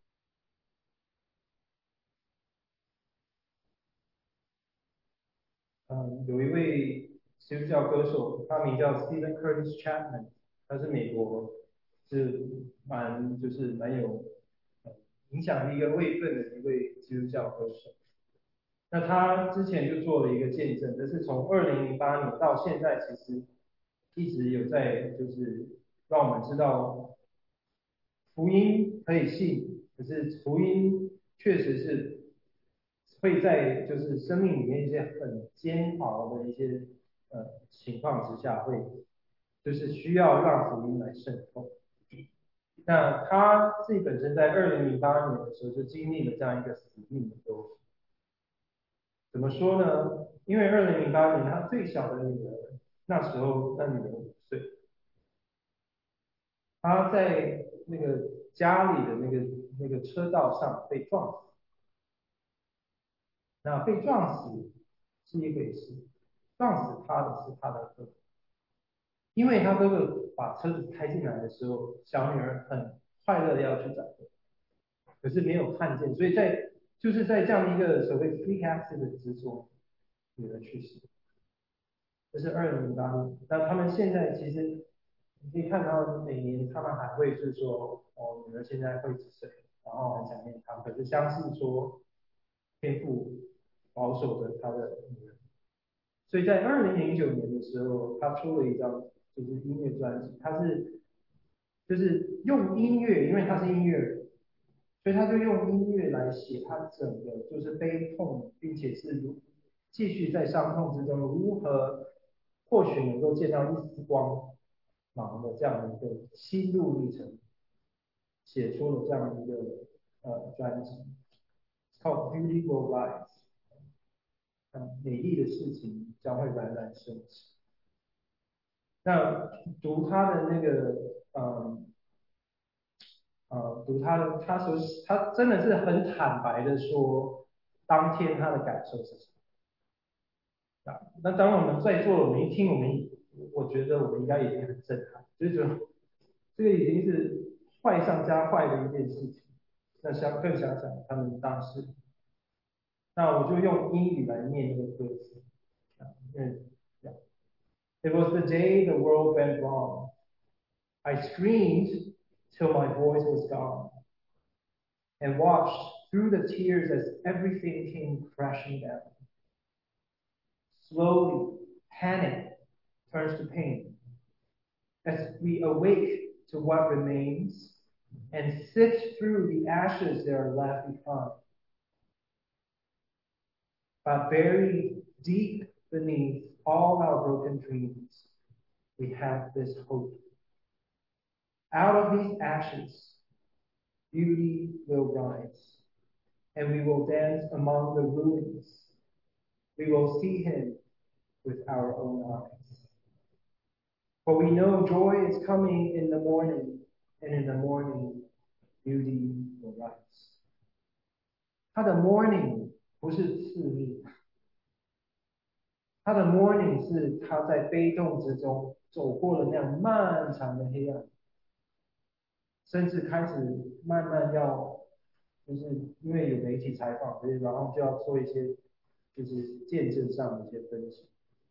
有一位基督教歌手，他名叫 Stephen Curtis Chapman，他是美国是蛮有影响力跟位分的一位基督教歌手。那他之前就做了一个见证，就是从2008年到现在，其实一直有在就是让我们知道福音可以信，可是福音确实是会在就是生命里面一些很煎熬的一些情况之下，会就是需要让福音来渗透。那他自己本身在2008年的时候就经历了这样一个死命的周期。怎么说呢？因为2008年他最小的女儿，那时候那女儿5岁，她在那个家里的那个车道上被撞死。那被撞死是一回事，撞死他的是他的哥哥，因为他哥哥把车子开进来的时候，小女儿很快乐的要去找哥哥，可是没有看见，所以就是在这样一个所谓 freak accident 之中，女儿去世。这是2008年。那他们现在其实你可以看到，每年他们还会是说，哦，女儿现在会几岁，然后很想念她，可是相信说天父保守着他的女儿。所以在2009年的时候，他出了一张就是音乐专辑，就是用音乐，因为他是音乐人，所以他就用音乐来写他整个就是悲痛，并且是继续在伤痛之中如何或许能够见到一丝光芒的这样的一个心路历程，写出了这样一个专辑，叫《Beauty Will Rise》。美丽的事情将会冉冉升起。那读他的那个，读他真的是很坦白的说，当天他的感受是什么？那当然我们在座的，我们一听，我觉得我们应该已经很震撼，就是说这个已经是坏上加坏的一件事情。那更想想他们当时，那我就用英语来念那个歌词，因为 It was the day the world went wrong. I screamed till my voice was gone, and watched through the tears as everything came crashing down. Slowly, panic turns to pain as we awake to what remains and sift through the ashes that are left behind. But buried deep beneath all our broken dreams, we have this hope. Out of these ashes, beauty will rise, and we will dance among the ruins. We will see him with our own eyes. For we know joy is coming in the morning, and in the morning, beauty will rise. 他的 morning 不是次日，他的 morning 是他在悲痛之中走过了那样漫长的黑暗，甚至开始慢慢要，就是因为有媒体采访，所以然后就要做一些就是见证上的一些分析。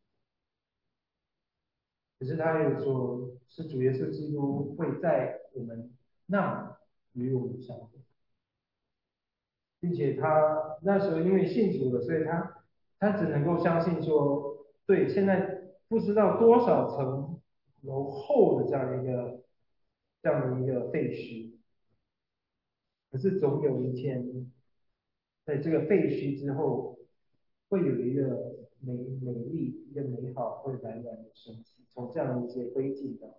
可是他也说，是主耶稣基督会在我们那与我们相会，并且他那时候因为信主了，所以他只能够相信说，对，现在不知道多少层楼厚的这样的一个废墟，可是总有一天，在这个废墟之后，会有一个美丽、一个美好会冉冉的升起，从这样的一些灰烬当中。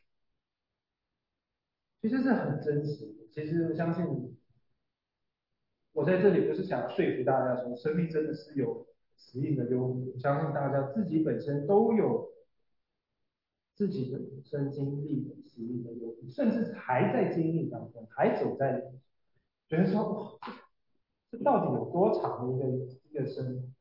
其实是很真实的。其实我相信，我在这里不是想说服大家说生命真的是有死荫的忧虑，我相信大家自己本身都有自己本身经历的死荫的忧虑，甚至还在经历当中，还走在里面，觉得说哇，这到底有多长的一个生命？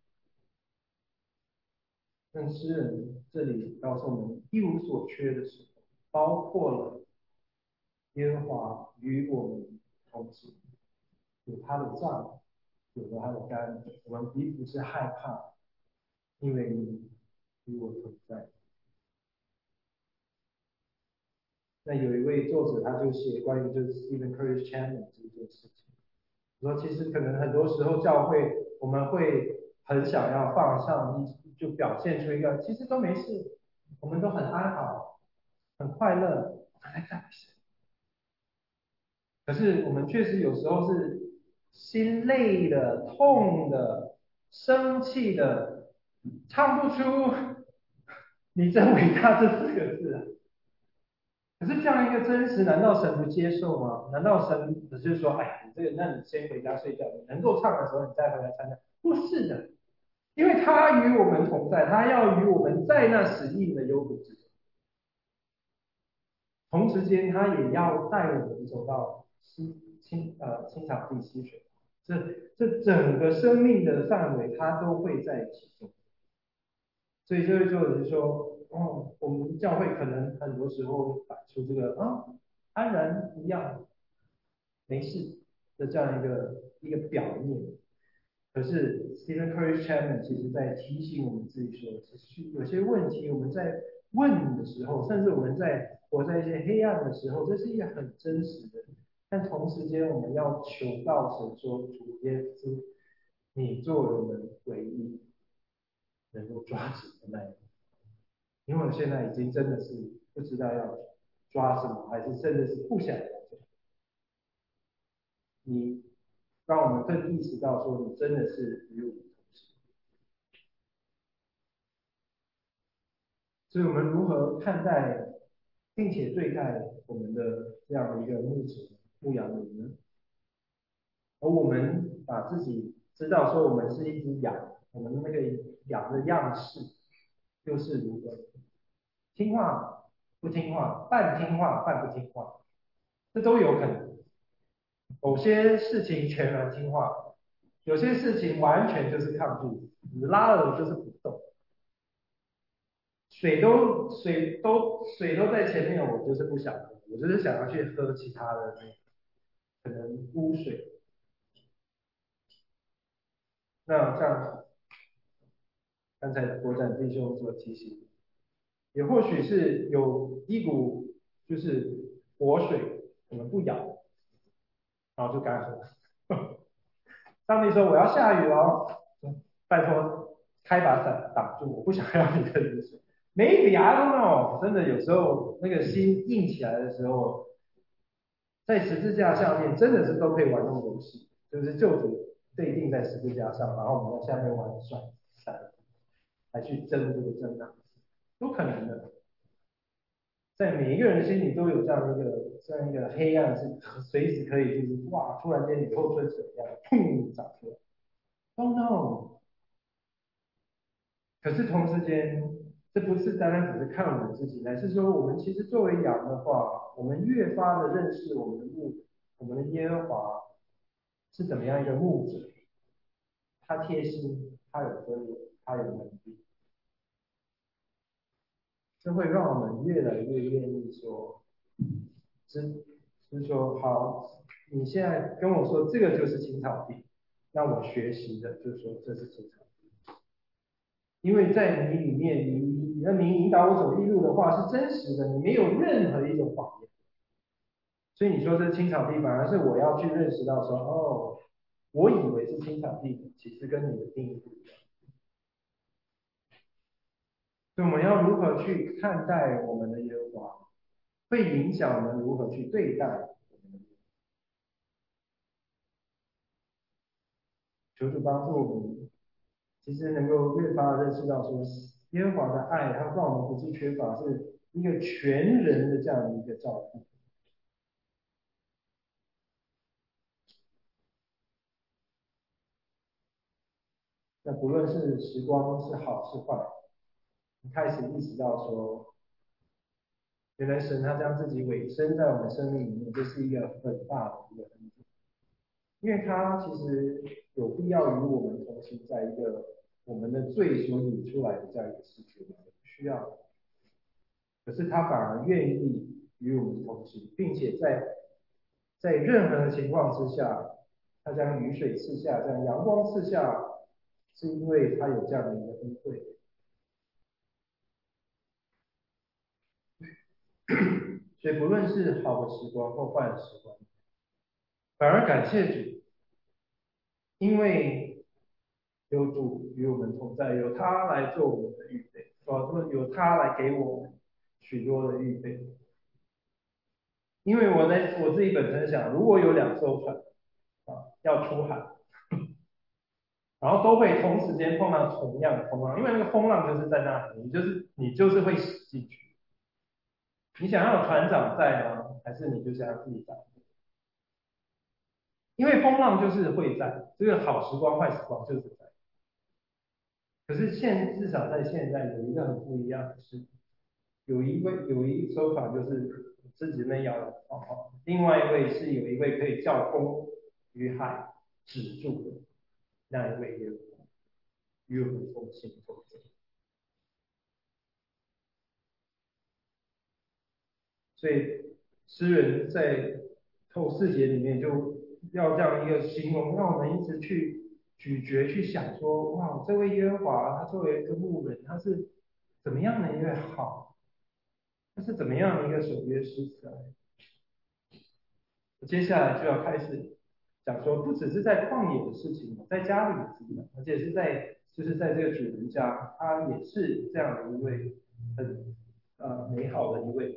但诗人这里告诉我们，一无所缺的时候，包括了耶和华与我们同行，有他的杖，有了他的竿，我们彼此是害怕，因为你与我同在。那有一位作者他就写关于就是 Stephen Curtis Chapman 这件事情，说其实可能很多时候教会我们会很想要放上就表现出一个其实都没事，我们都很安好，很快乐，我们来赞美神。可是我们确实有时候是心累的、痛的、生气的，唱不出"你真伟大"这4个字啊。可是这样一个真实，难道神不接受吗？难道神只是说，哎，你这个，那你先回家睡觉，你能够唱的时候你再回来参加？不是的，因为他与我们同在，他要与我们在那死荫的幽谷之中，同时间他也要带我们走到青草地溪水，这整个生命的范围，他都会在其中。所以这位作者就说，哦，我们教会可能很多时候摆出这个安然一样没事的这样一个表面，可是 Stephen Curtis Chapman 其实在提醒我们自己说，其实有些问题我们在问的时候，甚至我们在活在一些黑暗的时候，这是一个很真实的。但同时间，我们要求告神说：主耶稣，你作为我们唯一能够抓紧的那一个。因为我现在已经真的是不知道要抓什么，还是甚至是不想抓什么。你让我们更意识到说，你真的是与我们同行。所以，我们如何看待并且对待我们的这样的一个牧羊人呢？而我们把自己知道说，我们是一只羊，我们那个羊的样式又是如何？听话不听话，半听话半不听话，这都有可能。某些事情全然听话，有些事情完全就是抗拒，你拉了我就是不动。水都在前面，我就是不想喝，我就是想要去喝其他的可能污水。那像刚才国展弟兄所提醒，也或许是有一股就是活水，我们不舀，然后就干喝。 上帝说我要下雨哦，拜托开把伞挡住，我不想要你的雨水。Maybe I don't know，真的有时候那个心硬起来的时候，在十字架下面真的是都可以玩弄游戏，就是救主被钉在十字架上，然后我们在下面玩甩伞，来去争这个争啊，都可能的。在每一个人心里都有这样一个黑暗，是随时可以就是哇，突然间雨后春笋一样，砰长出来。Oh no！可是同时间，这不是单单只是看我们自己，乃是说我们其实作为羊的话，我们越发的认识我们的耶和华是怎么样一个牧者，他贴心，他有尊严，他有能力，这会让我们越来越愿意说，是说好，你现在跟我说这个就是青草地，那我学习的就是说这是青草地。因为在你里面，你引导我走义路的话是真实的，你没有任何一种谎言。所以你说这是青草地，反而是我要去认识到说，哦，我以为是青草地，其实跟你的定义不一样。所以我们要如何去看待我们的耶和华，会影响我们如何去对待我们的耶和华。求主帮助我们，其实能够越发的认识到说，耶和华的爱，他让我们不是缺乏，是一个全人的这样的一个照顾。那不论是时光是好是坏，你开始意识到说，原来神他将自己委身在我们生命里面，这是一个很大的一个恩典，因为他其实有必要与我们同行，在一个我们的罪所引出来的这样一个世界里面，需要，可是他反而愿意与我们同行，并且在任何的情况之下，他将雨水赐下，将阳光赐下，是因为他有这样的一个恩惠。所以不论是好的时光或坏的时光，反而感谢主，因为有主与我们同在，有他来做我们的预备，说有他来给我们许多的预备。因为我自己本身想，如果有2艘船要出海，然后都会同时间碰到同样的风浪，因为那个风浪就是在那里，你就是会驶进去。你想要有船长在吗？还是你就想要自己掌握？因为风浪就是会在，这个好时光坏时光就是在。可是至少在现在有一个很不一样的是，有一说法就是自己那摇另外一位是有一位可以叫风与海止住的那一位耶和华，与我们同行同在。所以诗人在透4节里面就要这样一个形容，让我们一直去咀嚼、去想说，哇，这位耶和华他作为一个牧人，他是怎么样的一位好，他是怎么样的一个守约施慈爱。接下来就要开始讲说，不只是在旷野的事情，在家里的事情，而且是就是在这个主人家，他也是这样的一位很美好的一位。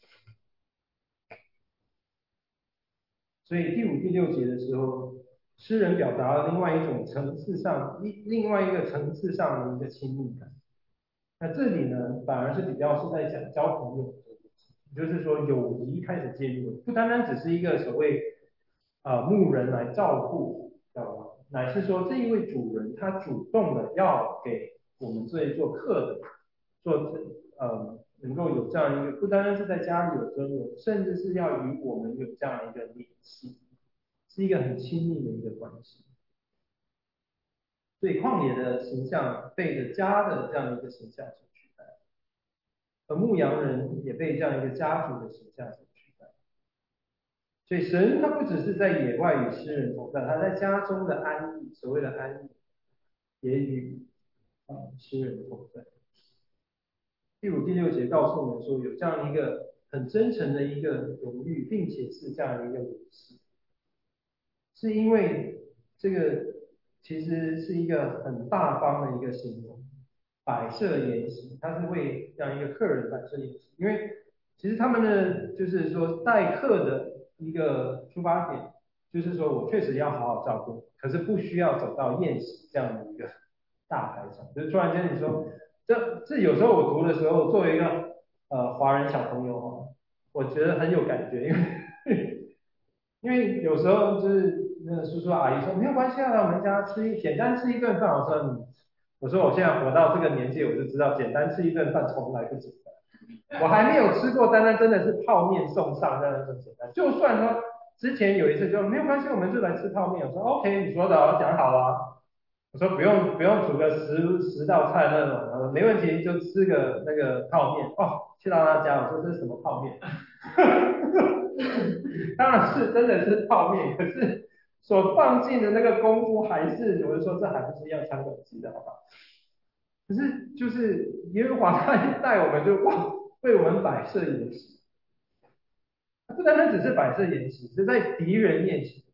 所以第5、第6节的时候，诗人表达了另外一种层次上，另外一个层次上的一个亲密感。那这里呢，反而是比较是在讲交朋友的这件事，就是说友谊开始介入了，不单单只是一个所谓牧人来照顾，知道吗？乃是说这一位主人他主动的要给我们这一做客的，能够有这样一个不单单是在家里有尊荣，甚至是要与我们有这样一个联系，是一个很亲密的一个关系。所以旷野的形象被着家的这样一个形象所取代，而牧羊人也被这样一个家族的形象所取代。所以神他不只是在野外与诗人同在，他在家中的安逸，所谓的安逸，也与诗人同在。第5、第6节告诉我们说，有这样一个很真诚的一个荣誉，并且是这样的一个联系，是因为这个其实是一个很大方的一个形容，摆设筵席，他是为让一个客人摆设筵席，因为其实他们的就是说待客的一个出发点，就是说我确实要好好照顾，可是不需要走到宴席这样的一个大排场，就是突然间你说，这有时候我读的时候，作为一个华人小朋友哦，我觉得很有感觉，因为有时候就是那个叔叔阿姨说没有关系啊，来我们家简单吃一顿饭。我说我现在活到这个年纪，我就知道简单吃一顿饭从来不简单。我还没有吃过单单真的是泡面送上这样的简单。就算说之前有一次就没有关系，我们就来吃泡面。我说 OK，你说的，我讲好了。我说不用煮个十道菜那种，没问题，就吃个那个泡面。哦，去到他家，我说这是什么泡面？当然是真的是泡面，可是所放进的那个功夫还是，我就说这还不是要枪手机的，好吧？可是就是耶和华他带我们就哇，为我们摆设筵席，他不单单只是摆设筵席，是在敌人面前。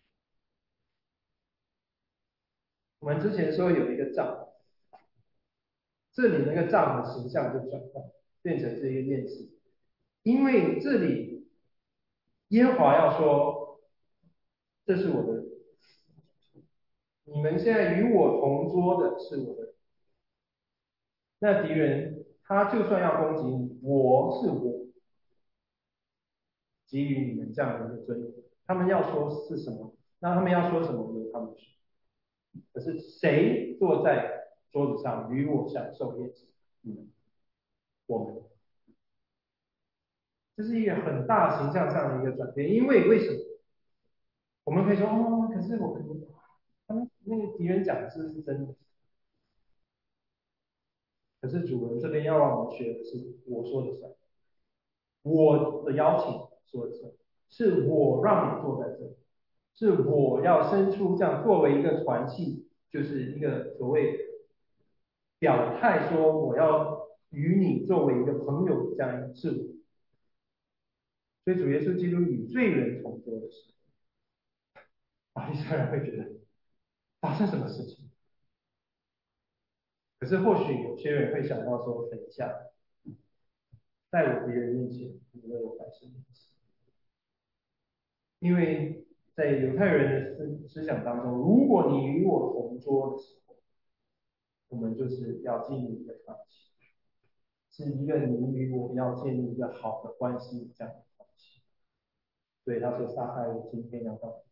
我们之前说有一个杖，这里那个杖的形象就转换，变成这一个宴席，因为这里耶和华要说，这是我的，你们现在与我同桌的是我的。那敌人他就算要攻击你，我给予你们这样的一个尊严。他们要说是什么？那他们要说什么由他们说。可是谁坐在桌子上与我享受宴席？我们。这是一个很大形象上的一个转变。因为什么？我们可以说哦，可是我可能他们那个敌人讲的是真的。可是主人这边要让我们学的是我说的算。我的邀请说的算，是我让你坐在这里，是我要伸出这样作为一个团契，就是一个所谓表态说我要与你作为一个朋友的这样一个事物。所以主耶稣基督与罪人同桌的时候，法利赛人会觉得发生什么事情？可是或许有些人会想到说，等一下，在我敌人面前，你为我摆设筵席。因为在犹太人的思想当中，如果你与我同桌的时候，我们就是要建立一个团契，是一个你与我要建立一个好的关系这样的团契。所以他说：撒开我今天要到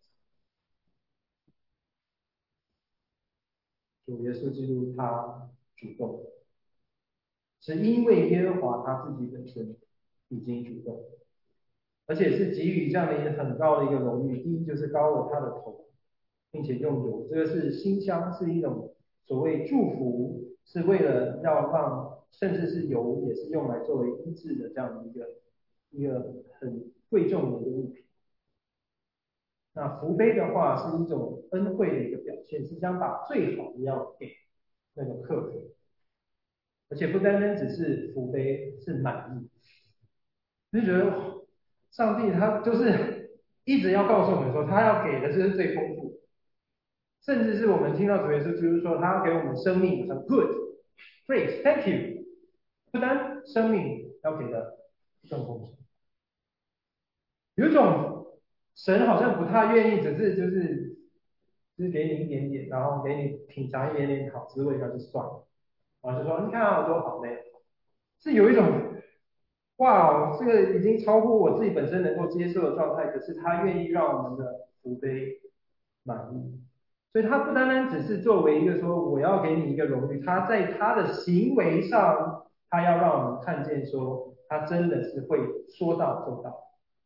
主耶稣基督他主动，是因为耶和华他自己本身已经主动，而且是给予这样的一个很高的一个荣誉。第一就是高了他的头，并且用油，这个是馨香，是一种所谓祝福，是为了要让，甚至是油也是用来作为医治的这样的一个很贵重的一个物品。那福杯的话是一种恩惠的一个表现，是将把最好的要给那个客人，而且不单单只是福杯，是满意。就觉得上帝他就是一直要告诉我们说，他要给的就是最丰富的。甚至是我们听到主耶稣基督说，他要给我们生命，很 good，praise，thank you，不单生命要给的更丰盛。有一种神好像不太愿意，只是就是给你一点点，然后给你品尝一点点好滋味，那就算了，然后就说你看我多好嘞，是有一种哇，这个已经超乎我自己本身能够接受的状态，可是他愿意让我们的福杯满意。所以他不单单只是作为一个说我要给你一个荣誉，他在他的行为上，他要让我们看见说他真的是会说到做到。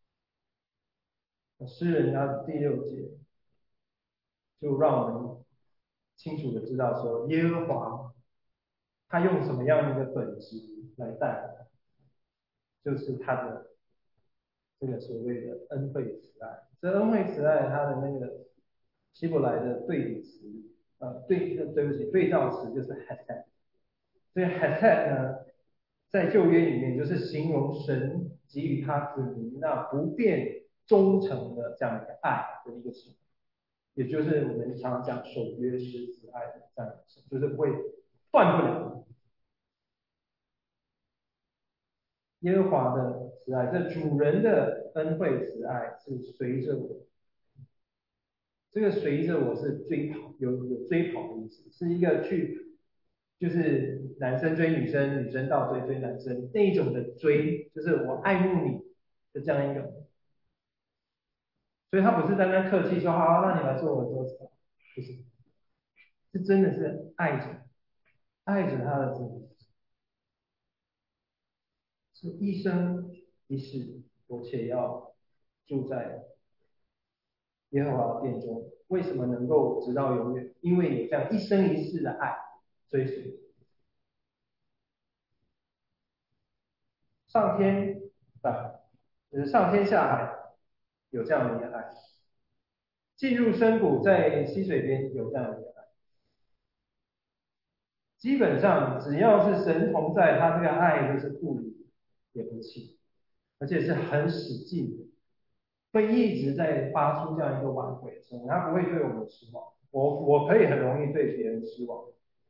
诗人他第6节就让我们清楚的知道说，耶和华他用什么样的一个本质来带来，就是他的这个所谓的恩惠慈爱。这恩惠慈爱它的那个希伯来的对比词，对不起，对照词就是 hesed。所以 hesed 呢，在旧约里面就是形容神给予他子民那不变忠诚的这样一个爱的一个形容。 也就是我们常讲守约施慈爱的这样的神，就是会断不了。耶和华的慈爱，这主人的恩惠慈爱是随着我。这个随着我是追跑，有追跑的意思，是一个就是男生追女生，女生倒追男生那一种的追，就是我爱慕你的这样一个。所以他不是单单客气说好，那你来做我的桌子，不是，是真的是爱着他的子女，是一生一世，我且要住在耶和华殿中。为什么能够直到永远？因为有这样一生一世的爱追随。上天就是上天下海有这样的一个爱，进入深谷在溪水边有这样的一个爱。基本上只要是神同在，他这个爱就是不离也不弃，而且是很使劲的，会一直在发出这样一个挽回的声音，他不会对我们失望。我可以很容易对别人失望，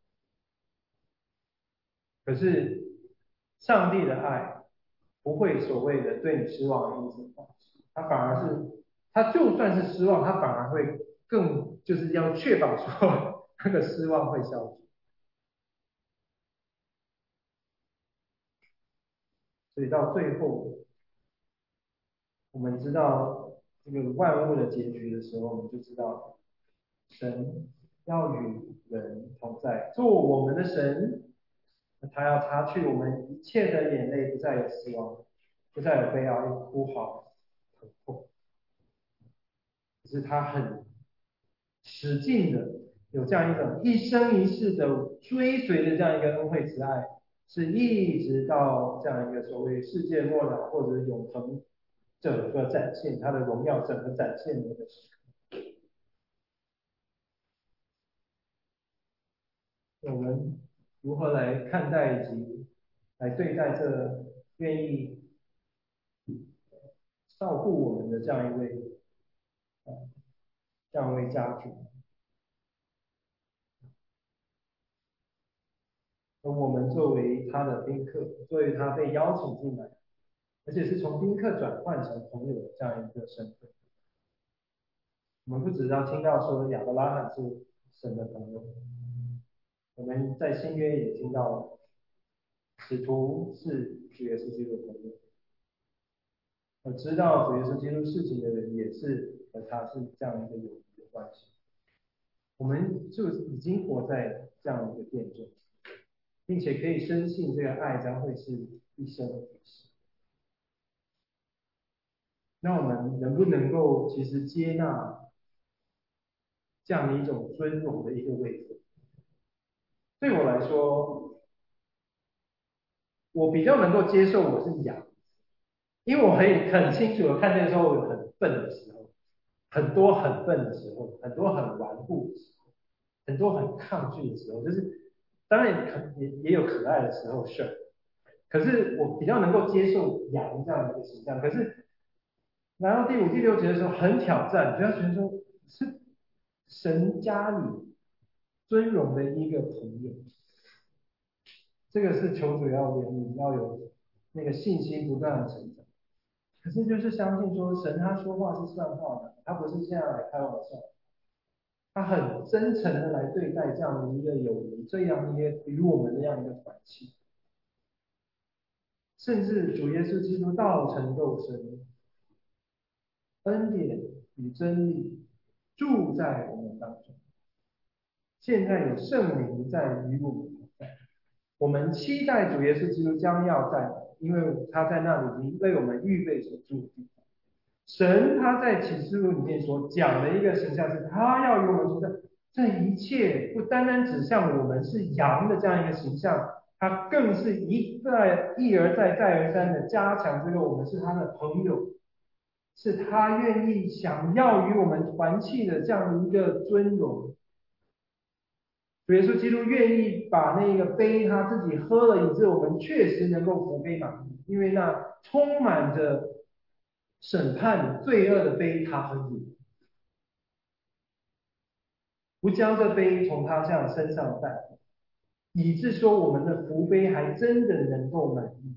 可是上帝的爱不会所谓的对你失望因此放弃，他反而是他就算是失望，他反而会更就是要确保说那个失望会消除。所以到最后，我们知道这个万物的结局的时候，我们就知道神要与人同在，做我们的神，他要擦去我们一切的眼泪，不再有失望，不再有悲哀、哭嚎、疼痛。可是他很使劲的有这样一种一生一世的追随的这样一个恩惠慈爱，是一直到这样一个所谓世界末了或者永恒整个展现他的荣耀，整个展现的那个时刻。我们如何来看待以及来对待这愿意照顾我们的这样一位这样一位家主？而我们作为他的宾客，作为他被邀请进来，而且是从宾客转换成朋友的这样一个身份。我们不只要听到说亚伯拉罕是神的朋友，我们在新约也听到使徒是主耶稣基督的朋友，我知道主耶稣基督事情的人也是和他是这样一个友谊的关系。我们就已经活在这样一个殿中，并且可以深信这个爱将会是一生一世。那我们能不能够其实接纳这样的一种尊荣的一个位置？对我来说，我比较能够接受我是羊，因为我很清楚的看见说我有很笨的时候，很多很笨的时候，很多很顽固的时候，很多很抗拒的时候，就是当然也有可爱的时候是，可是我比较能够接受羊这样的一个形象。可是来到第五、第六节的时候很挑战，就要觉得说是神家里尊荣的一个朋友。这个是求主要怜悯，要有那个信心不断的成长。可是就是相信说，神他说话是算话的，他不是这样来开玩笑，他很真诚的来对待这样的一个友谊，这样一个与我们这样一个团契。甚至主耶稣基督道成肉身，恩典与真理住在我们当中。现在有圣灵在与我们同在。我们期待主耶稣基督将要在，因为他在那里已经为我们预备所住的地方。神他在启示录里面所讲的一个形象是，他要与我们同在。这一切不单单指向我们是羊的这样一个形象，他更是一而再再而三的加强这个我们是他的朋友，是他愿意想要与我们团契的这样的一个尊荣。主耶稣基督愿意把那个杯他自己喝了，以致我们确实能够福杯满溢，因为那充满着审判罪恶的杯他喝饮。 不将这杯从他这样身上带，以致说我们的福杯还真的能够满意。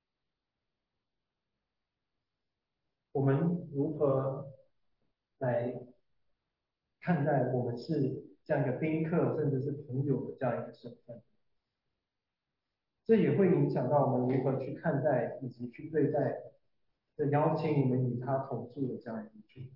我们如何来看待我们是这样一个宾客，甚至是朋友的这样一个身份？这也会影响到我们如何去看待以及去对待这邀请我们与他同住的这样一个主。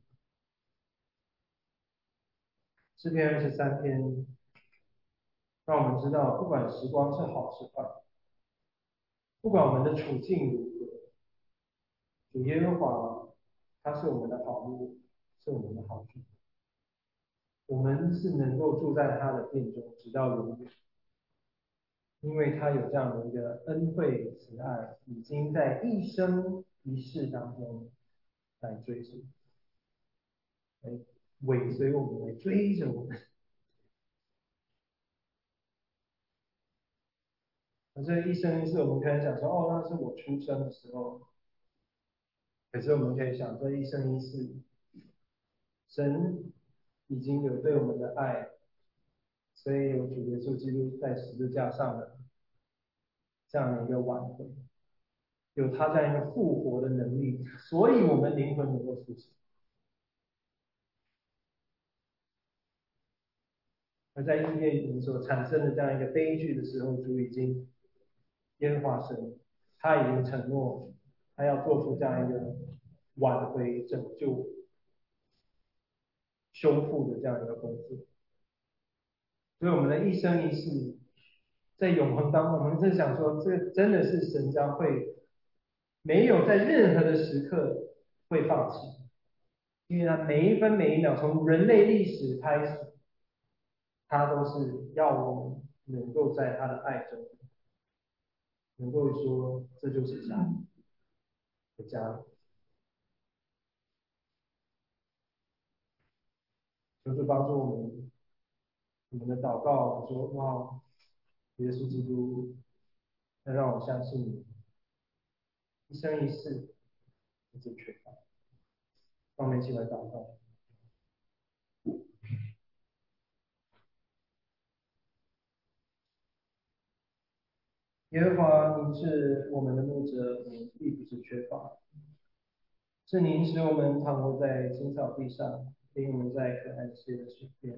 诗篇23篇让我们知道，不管时光是好是坏，不管我们的处境如何，主耶和华他是我们的好路，是我们的好主。我们是能够住在他的殿中，直到永远，因为他有这样的一个恩惠慈爱，已经在一生一世当中来追随，来尾随我们，来追着我们。这一生一世，我们可能想说，哦，那是我出生的时候。可是我们可以想，这一生一世，神已经有对我们的爱，所以有主耶稣基督在十字架上的这样的一个挽回，有他这样一个复活的能力，所以我们灵魂能够苏醒。而在伊甸园所产生的这样一个悲剧的时候，主已经耶和华神，他已经承诺，他要做出这样一个挽回、拯救、修复的这样一个工作。所以我们的一生一世，在永恒当中，我们是想说，这真的是神将会没有在任何的时刻会放弃，因为他每一分每一秒，从人类历史开始，他都是要我们能够在他的爱中，能够说这就是家，的家。求主帮助我们的祷告，说哇，耶稣基督，要让我相信你，一生一世不致缺乏。让我们一起来祷告。耶和华，您是我们的牧者，我们必不是缺乏。是您使我们躺卧在青草地上，领我们在可安息的水边。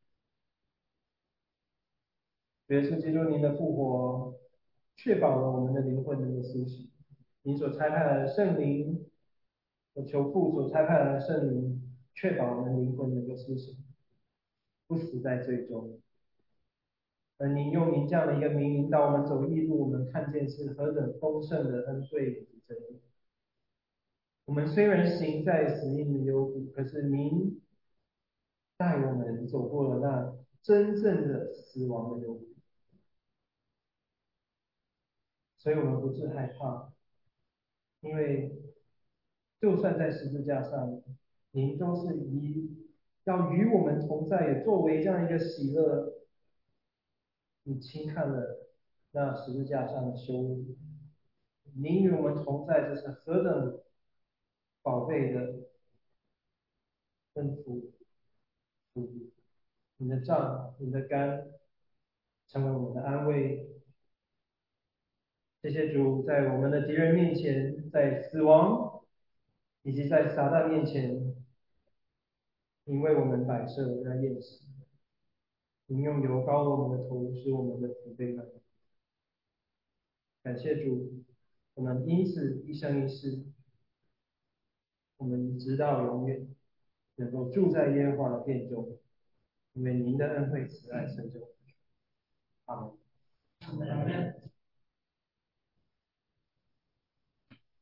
耶稣基督，您的复活确保了我们的灵魂能够苏醒。您所差派来的圣灵，我求父所差派来的圣灵，确保我们灵魂能够苏醒，不死在最终。而您用您这样的一个名引导我们走义路，我们看见是何等丰盛的恩惠与真理。我们虽然行在死荫的幽谷，可是您带我们走过了那真正的死亡的幽谷，所以我们不致害怕，因为就算在十字架上，您都是要与我们同在，也作为这样一个喜乐，你轻看了那十字架上的羞辱，您与我们同在，这是何等宝贝的吩咐！你的杖、你的竿，成为我们的安慰。谢谢主，在我们的敌人面前，在死亡以及在撒旦面前，您为我们摆设那宴席，您用油膏我们的头，使我们的福杯满溢。感谢主，我们因此一生一世，我们直到永远，能够住在耶和华的殿中，因为您的恩惠慈爱成就。阿门。